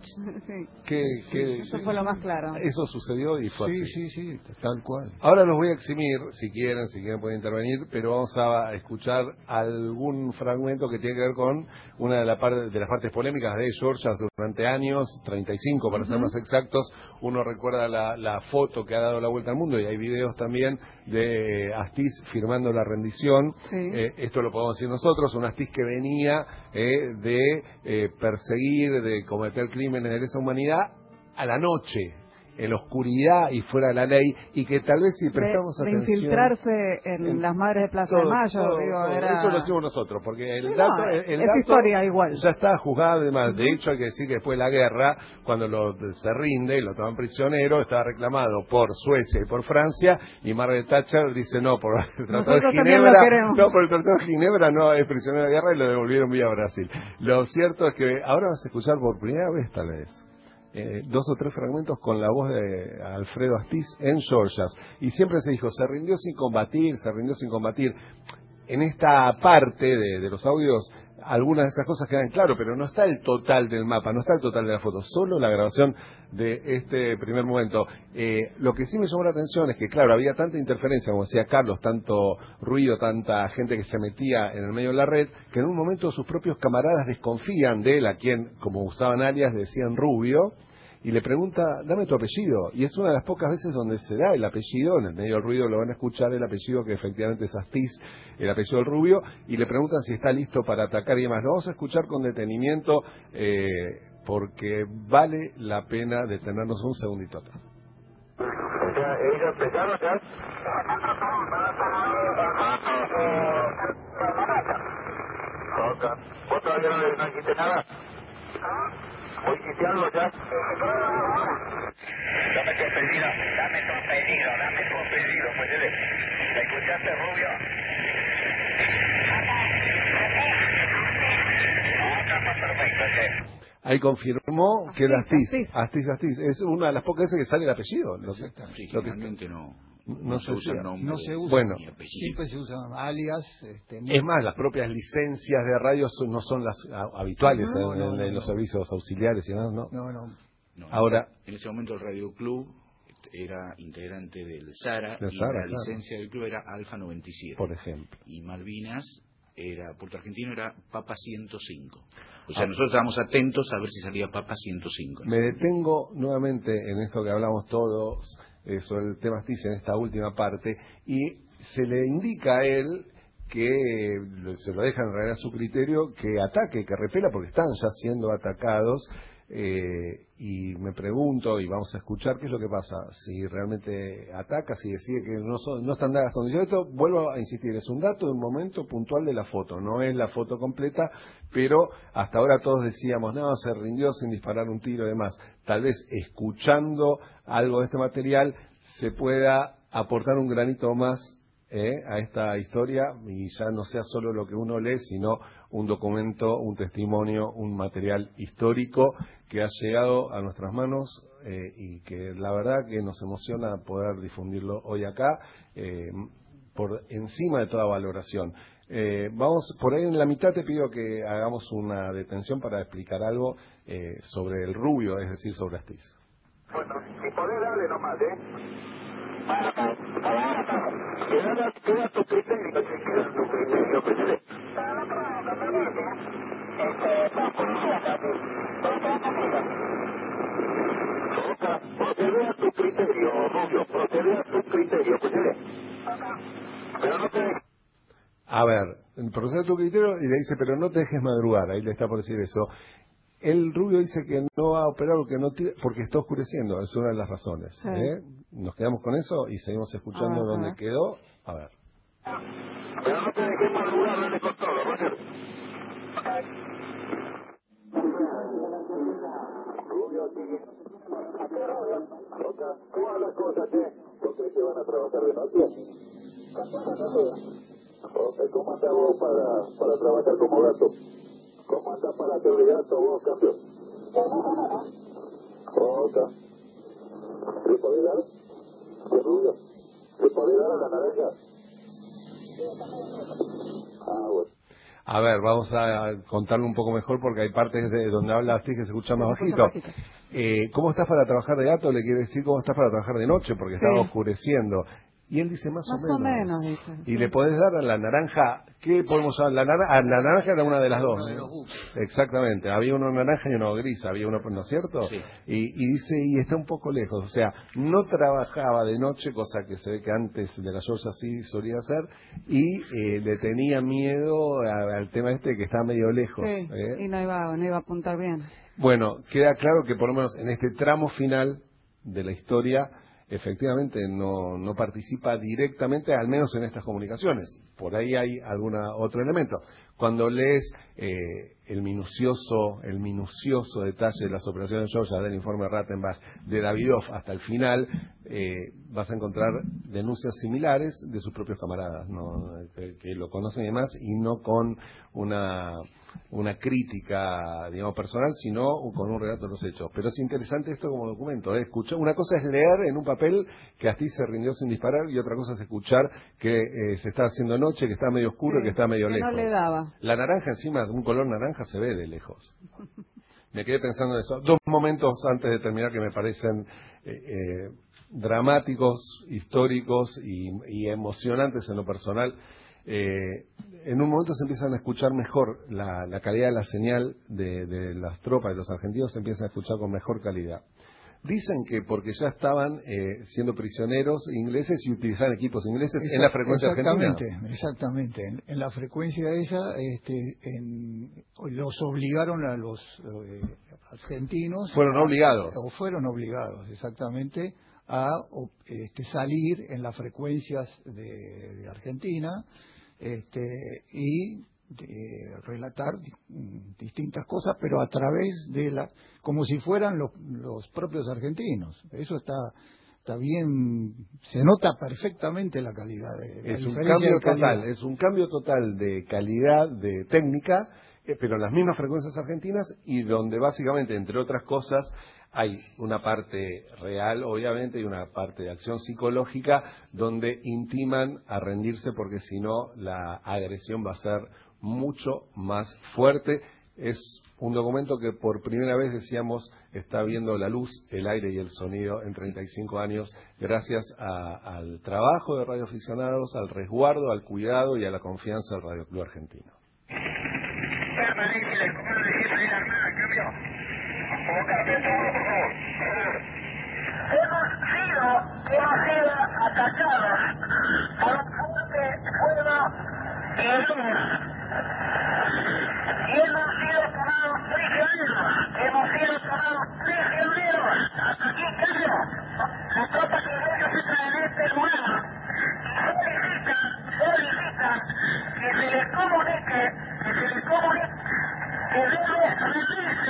Sí. Eso fue lo más claro. Eso sucedió y fue así. Sí, tal cual. Ahora los voy a eximir, si quieren pueden intervenir, pero vamos a escuchar algún fragmento que tiene que ver con una de las partes polémicas de Georgia durante años, 35 para ser más exactos. Uno recuerda la foto que ha dado la vuelta al mundo y hay videos también de Astiz firmando la rendición. Esto lo podemos decir nosotros, un Astiz que venía de perseguir, de cometer crímenes de lesa humanidad a la noche, en la oscuridad y fuera de la ley, y que tal vez si prestamos de atención... infiltrarse en las madres de Plaza de Mayo, era... Eso lo decimos nosotros, porque el es dato historia igual. Ya está juzgado y demás. De hecho, hay que decir que después de la guerra, cuando se rinde, lo toman prisionero, estaba reclamado por Suecia y por Francia, y Margaret Thatcher dice no, por el Tratado de Ginebra, por el Tratado de Ginebra no es prisionero de guerra, y lo devolvieron vía Brasil. Lo cierto es que ahora vas a escuchar por primera vez, tal vez, 2 o 3 fragmentos con la voz de Alfredo Astiz en Georgias, y siempre se dijo, se rindió sin combatir. En esta parte de los audios, algunas de esas cosas quedan claras, pero no está el total del mapa, no está el total de la foto, solo la grabación de este primer momento. Lo que sí me llamó la atención es que, claro, había tanta interferencia, como decía Carlos, tanto ruido, tanta gente que se metía en el medio de la red, que en un momento sus propios camaradas desconfían de él, a quien, como usaban alias, decían Rubio, y le pregunta, dame tu apellido, y es una de las pocas veces donde se da el apellido, en el medio del ruido lo van a escuchar, el apellido que efectivamente es Astiz, el apellido del Rubio, y le preguntan si está listo para atacar y demás. Lo vamos a escuchar con detenimiento, porque vale la pena detenernos un segundito acá. ¿Ellos empezaron ya? ¿Vos todavía no dijiste nada? ¿Voy a hiciste algo ya? Dame tu apellido, pues dile. ¿La escuchaste, Rubio? Perfecto, Ahí confirmó que era Astiz. Es una de las pocas veces que sale el apellido. Generalmente no se usa el nombre. No se usa, bueno, siempre se usan alias. Es más, las propias licencias de radio no son las habituales en los servicios auxiliares y demás, ¿no? No. Ahora, en ese momento el Radio Club era integrante del SARA, la licencia del club era Alfa 97. Por ejemplo. Y Malvinas Puerto Argentino era Papa 105. O sea, nosotros estábamos atentos a ver si salía Papa 105. Me detengo nuevamente en esto que hablamos todos sobre el tema Astiz en esta última parte, y se le indica a él que se lo dejan en realidad a su criterio, que ataque, que repela, porque están ya siendo atacados. Y me pregunto, y vamos a escuchar qué es lo que pasa, si realmente ataca, si decide que no están dadas las condiciones. Esto, vuelvo a insistir, es un dato de un momento puntual de la foto, no es la foto completa, pero hasta ahora todos decíamos, no, se rindió sin disparar un tiro y demás. Tal vez escuchando algo de este material se pueda aportar un granito más a esta historia, y ya no sea solo lo que uno lee, sino un documento, un testimonio, un material histórico que ha llegado a nuestras manos, y que la verdad que nos emociona poder difundirlo hoy acá, por encima de toda valoración. Vamos, por ahí en la mitad te pido que hagamos una detención para explicar algo sobre el Rubio, es decir, sobre Astiz. Bueno, si podés darle nomás, Queda tu criterio, queda tu criterio, pues procede a tu criterio, Rubio, procede a tu criterio, pues pero no te... A ver, procede a tu criterio, y le dice, pero no te dejes madrugar, ahí le está por decir eso. El Rubio dice que no va a operar porque está oscureciendo, es una de las razones. Sí. Nos quedamos con eso y seguimos escuchando donde quedó. A ver. Pero no te dejes madrugar, dale con todo, Roger. Rubio, ¿Cómo van las cosas, che? ¿Vos crees que van a trabajar de noche? ¿Cómo andás vos para trabajar como gato? ¿Cómo andás para hacer de gato vos, campeón? Oca. ¿Le podés dar? ¿Qué rubio? ¿Le podés dar a la naranja? Ah, bueno. A ver, vamos a contarlo un poco mejor porque hay partes de donde habla así que se escucha más bajito. ¿Cómo estás para trabajar de gato? Le quiere decir cómo estás para trabajar de noche porque estaba oscureciendo. Y él dice más o menos. Dice, y le podés dar a la naranja, ¿qué podemos dar? La naranja era una de las dos. Exactamente, había uno naranja y uno gris, había uno, ¿no es cierto? Sí. Y dice, y está un poco lejos, o sea, no trabajaba de noche, cosa que se ve que antes de la Georgia sí solía hacer, y le tenía miedo al tema este que está medio lejos. Sí, y no iba a apuntar bien. Bueno, queda claro que por lo menos en este tramo final de la historia, efectivamente no participa directamente, al menos en estas comunicaciones. Por ahí hay alguna otro elemento. Cuando lees el minucioso detalle de las operaciones Georgia, del informe Rattenbach, de Davidoff hasta el final, vas a encontrar denuncias similares de sus propios camaradas, ¿no? que lo conocen y demás, y no con una crítica, digamos, personal, sino con un relato de los hechos. Pero es interesante esto como documento. Una cosa es leer en un papel que así se rindió sin disparar, y otra cosa es escuchar que se está haciendo noche, que está medio oscuro, que está medio lejos. No le daba. La naranja encima, un color naranja se ve de lejos. Me quedé pensando en eso. Dos momentos antes de terminar que me parecen dramáticos, históricos y emocionantes en lo personal. En un momento se empiezan a escuchar mejor la calidad de la señal de las tropas, de los argentinos se empiezan a escuchar con mejor calidad. Dicen que porque ya estaban siendo prisioneros ingleses y utilizaban equipos ingleses en la frecuencia argentina. Exactamente. En la frecuencia esa los obligaron a los argentinos. Fueron obligados, exactamente, a salir en las frecuencias de Argentina y relatar distintas cosas, pero a través de como si fueran los propios argentinos. Eso está bien, se nota perfectamente la calidad. Es un cambio total de calidad, de técnica, pero en las mismas frecuencias argentinas, y donde básicamente, entre otras cosas, hay una parte real, obviamente, y una parte de acción psicológica, donde intiman a rendirse, porque si no, la agresión va a ser mucho más fuerte. Es un documento que por primera vez, decíamos, está viendo la luz, el aire y el sonido en 35 años, gracias al trabajo de radioaficionados, al resguardo, al cuidado y a la confianza del Radio Club Argentino. Hemos sido atacados por un fuerte fuego inglés y hemos sido tomados prisioneros. Hasta aquí cambio. Las tropas inglesas están en este lugar y solicitan que se les comunique que debe rendirse.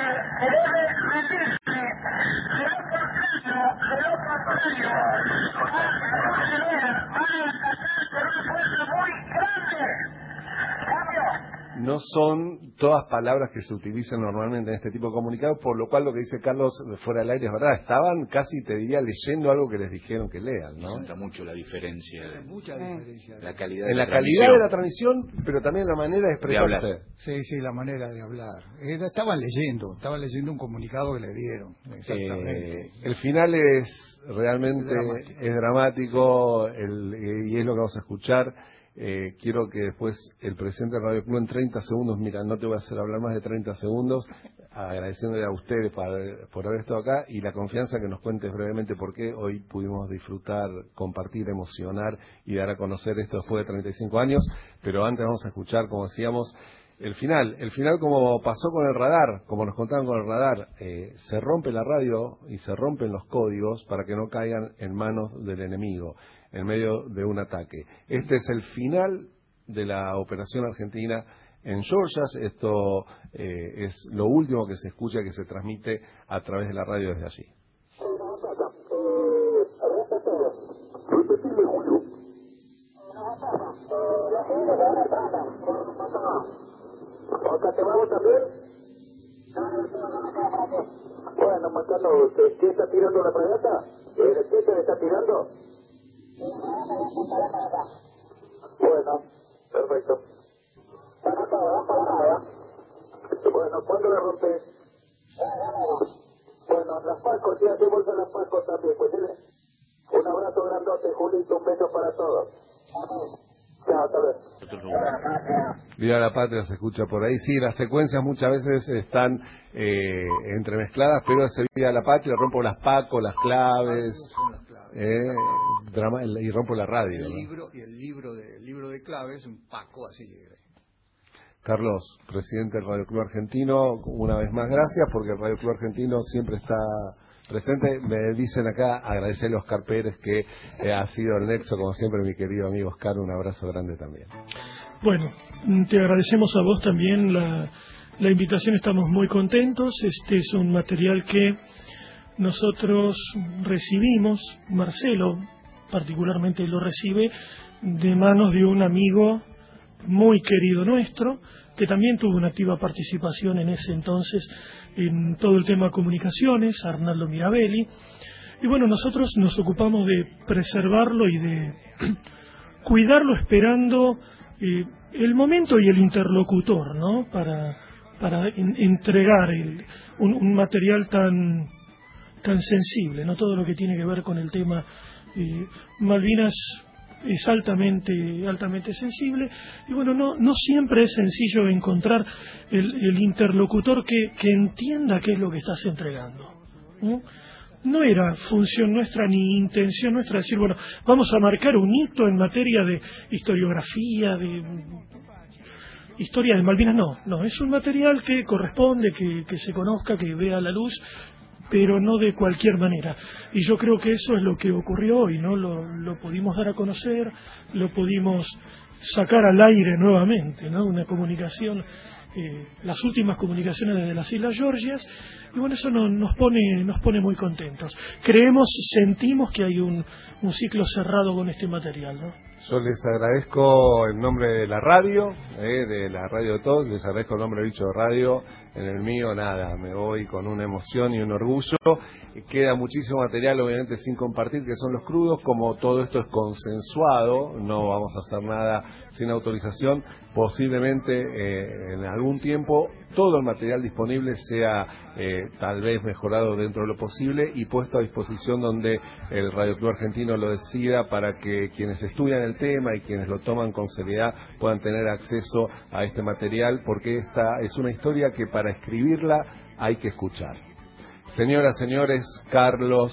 De lo contrario, van a atacar con una fuerza muy grande. No son todas palabras que se utilizan normalmente en este tipo de comunicados, por lo cual lo que dice Carlos fuera del aire es verdad. Estaban casi, te diría, leyendo algo que les dijeron que lean, ¿no? Se nota mucho la diferencia. Mucha diferencia. La calidad en la calidad de la transmisión, pero también en la manera de expresarse. Sí, la manera de hablar. Estaban leyendo un comunicado que le dieron. Exactamente. El final es realmente dramático y es lo que vamos a escuchar. Quiero que después el presidente de Radio Club en 30 segundos, mira, no te voy a hacer hablar más de 30 segundos, agradeciéndole a ustedes por haber estado acá y la confianza, que nos cuentes brevemente por qué hoy pudimos disfrutar, compartir, emocionar y dar a conocer esto después de 35 años. Pero antes vamos a escuchar, como decíamos, el final como pasó con el radar, como nos contaban con el radar, se rompe la radio y se rompen los códigos para que no caigan en manos del enemigo en medio de un ataque. Este es el final de la operación argentina en Georgias. Esto es lo último que se escucha, que se transmite a través de la radio desde allí. ¿Acá te vamos también? Bueno, Marcano, ¿qué está tirando la fragata? ¿Qué se le está tirando? Bueno, perfecto. Bueno, ¿cuándo la rompes? Bueno, las Pascos, ya hacemos a las Pascos también, pues un abrazo grandote, Julito, un beso para todos. Chao, hasta luego. Viva la Patria se escucha por ahí. Sí, las secuencias muchas veces están entremezcladas, pero ese Viva la Patria, rompo las Paco, las claves, y rompo la radio. El libro, y el libro de claves, un Paco así. Carlos, presidente del Radio Club Argentino, una vez más gracias, porque el Radio Club Argentino siempre está presente. Me dicen acá, agradecerle a Oscar Pérez, que ha sido el nexo, como siempre, mi querido amigo Oscar, un abrazo grande también. Bueno, te agradecemos a vos también la invitación, estamos muy contentos. Este es un material que nosotros recibimos, Marcelo particularmente lo recibe de manos de un amigo muy querido nuestro, que también tuvo una activa participación en ese entonces en todo el tema de comunicaciones, Arnaldo Mirabelli. Y bueno, nosotros nos ocupamos de preservarlo y de cuidarlo, esperando el momento y el interlocutor, ¿no? Para entregar un material tan sensible, no todo lo que tiene que ver con el tema Malvinas es altamente sensible, y bueno, no siempre es sencillo encontrar el interlocutor que entienda qué es lo que estás entregando, ¿no? No era función nuestra ni intención nuestra decir, bueno, vamos a marcar un hito en materia de historiografía, de historia de Malvinas. No, es un material que corresponde, que se conozca, que vea la luz, pero no de cualquier manera. Y yo creo que eso es lo que ocurrió hoy, ¿no? Lo pudimos dar a conocer, lo pudimos sacar al aire nuevamente, ¿no? Una comunicación, las últimas comunicaciones desde las Islas Georgias, y bueno, eso nos pone muy contentos. Sentimos que hay un ciclo cerrado con este material, ¿no? Yo les agradezco en nombre de la radio de todos, les agradezco el nombre de Bicho de Radio. En el mío, nada, me voy con una emoción y un orgullo. Queda muchísimo material, obviamente, sin compartir, que son los crudos. Como todo esto es consensuado, no vamos a hacer nada sin autorización. Posiblemente en algún tiempo todo el material disponible sea tal vez mejorado dentro de lo posible y puesto a disposición donde el Radio Club Argentino lo decida, para que quienes estudian el tema y quienes lo toman con seriedad puedan tener acceso a este material, porque esta es una historia que para escribirla hay que escuchar. Señoras, señores, Carlos,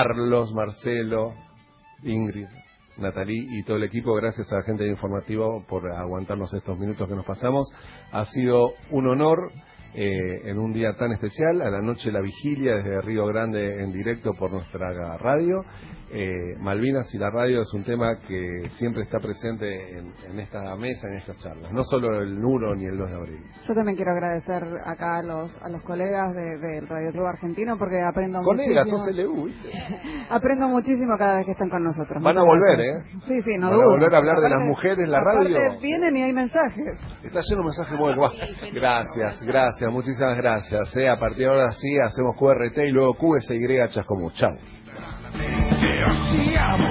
Marcelo, Ingrid, Natalí y todo el equipo, gracias a la gente de Informativo por aguantarnos estos minutos que nos pasamos. Ha sido un honor en un día tan especial, a la noche la vigilia desde Río Grande en directo por nuestra radio. Malvinas y la radio es un tema que siempre está presente en esta mesa, en estas charlas, no solo el 1 ni el 2 de abril. Yo también quiero agradecer acá a los colegas del Radio Club Argentino, porque aprendo muchísimo. Colegas, sos LU, ¿viste? Aprendo muchísimo cada vez que están con nosotros. Van a volver, Sí, no van dudo. a volver a hablar de las mujeres en la radio. Vienen y hay mensajes. Está lleno de mensajes muy buenos. Gracias, muchísimas gracias. A partir de ahora sí hacemos QRT y luego QSY Chascomús. Chao.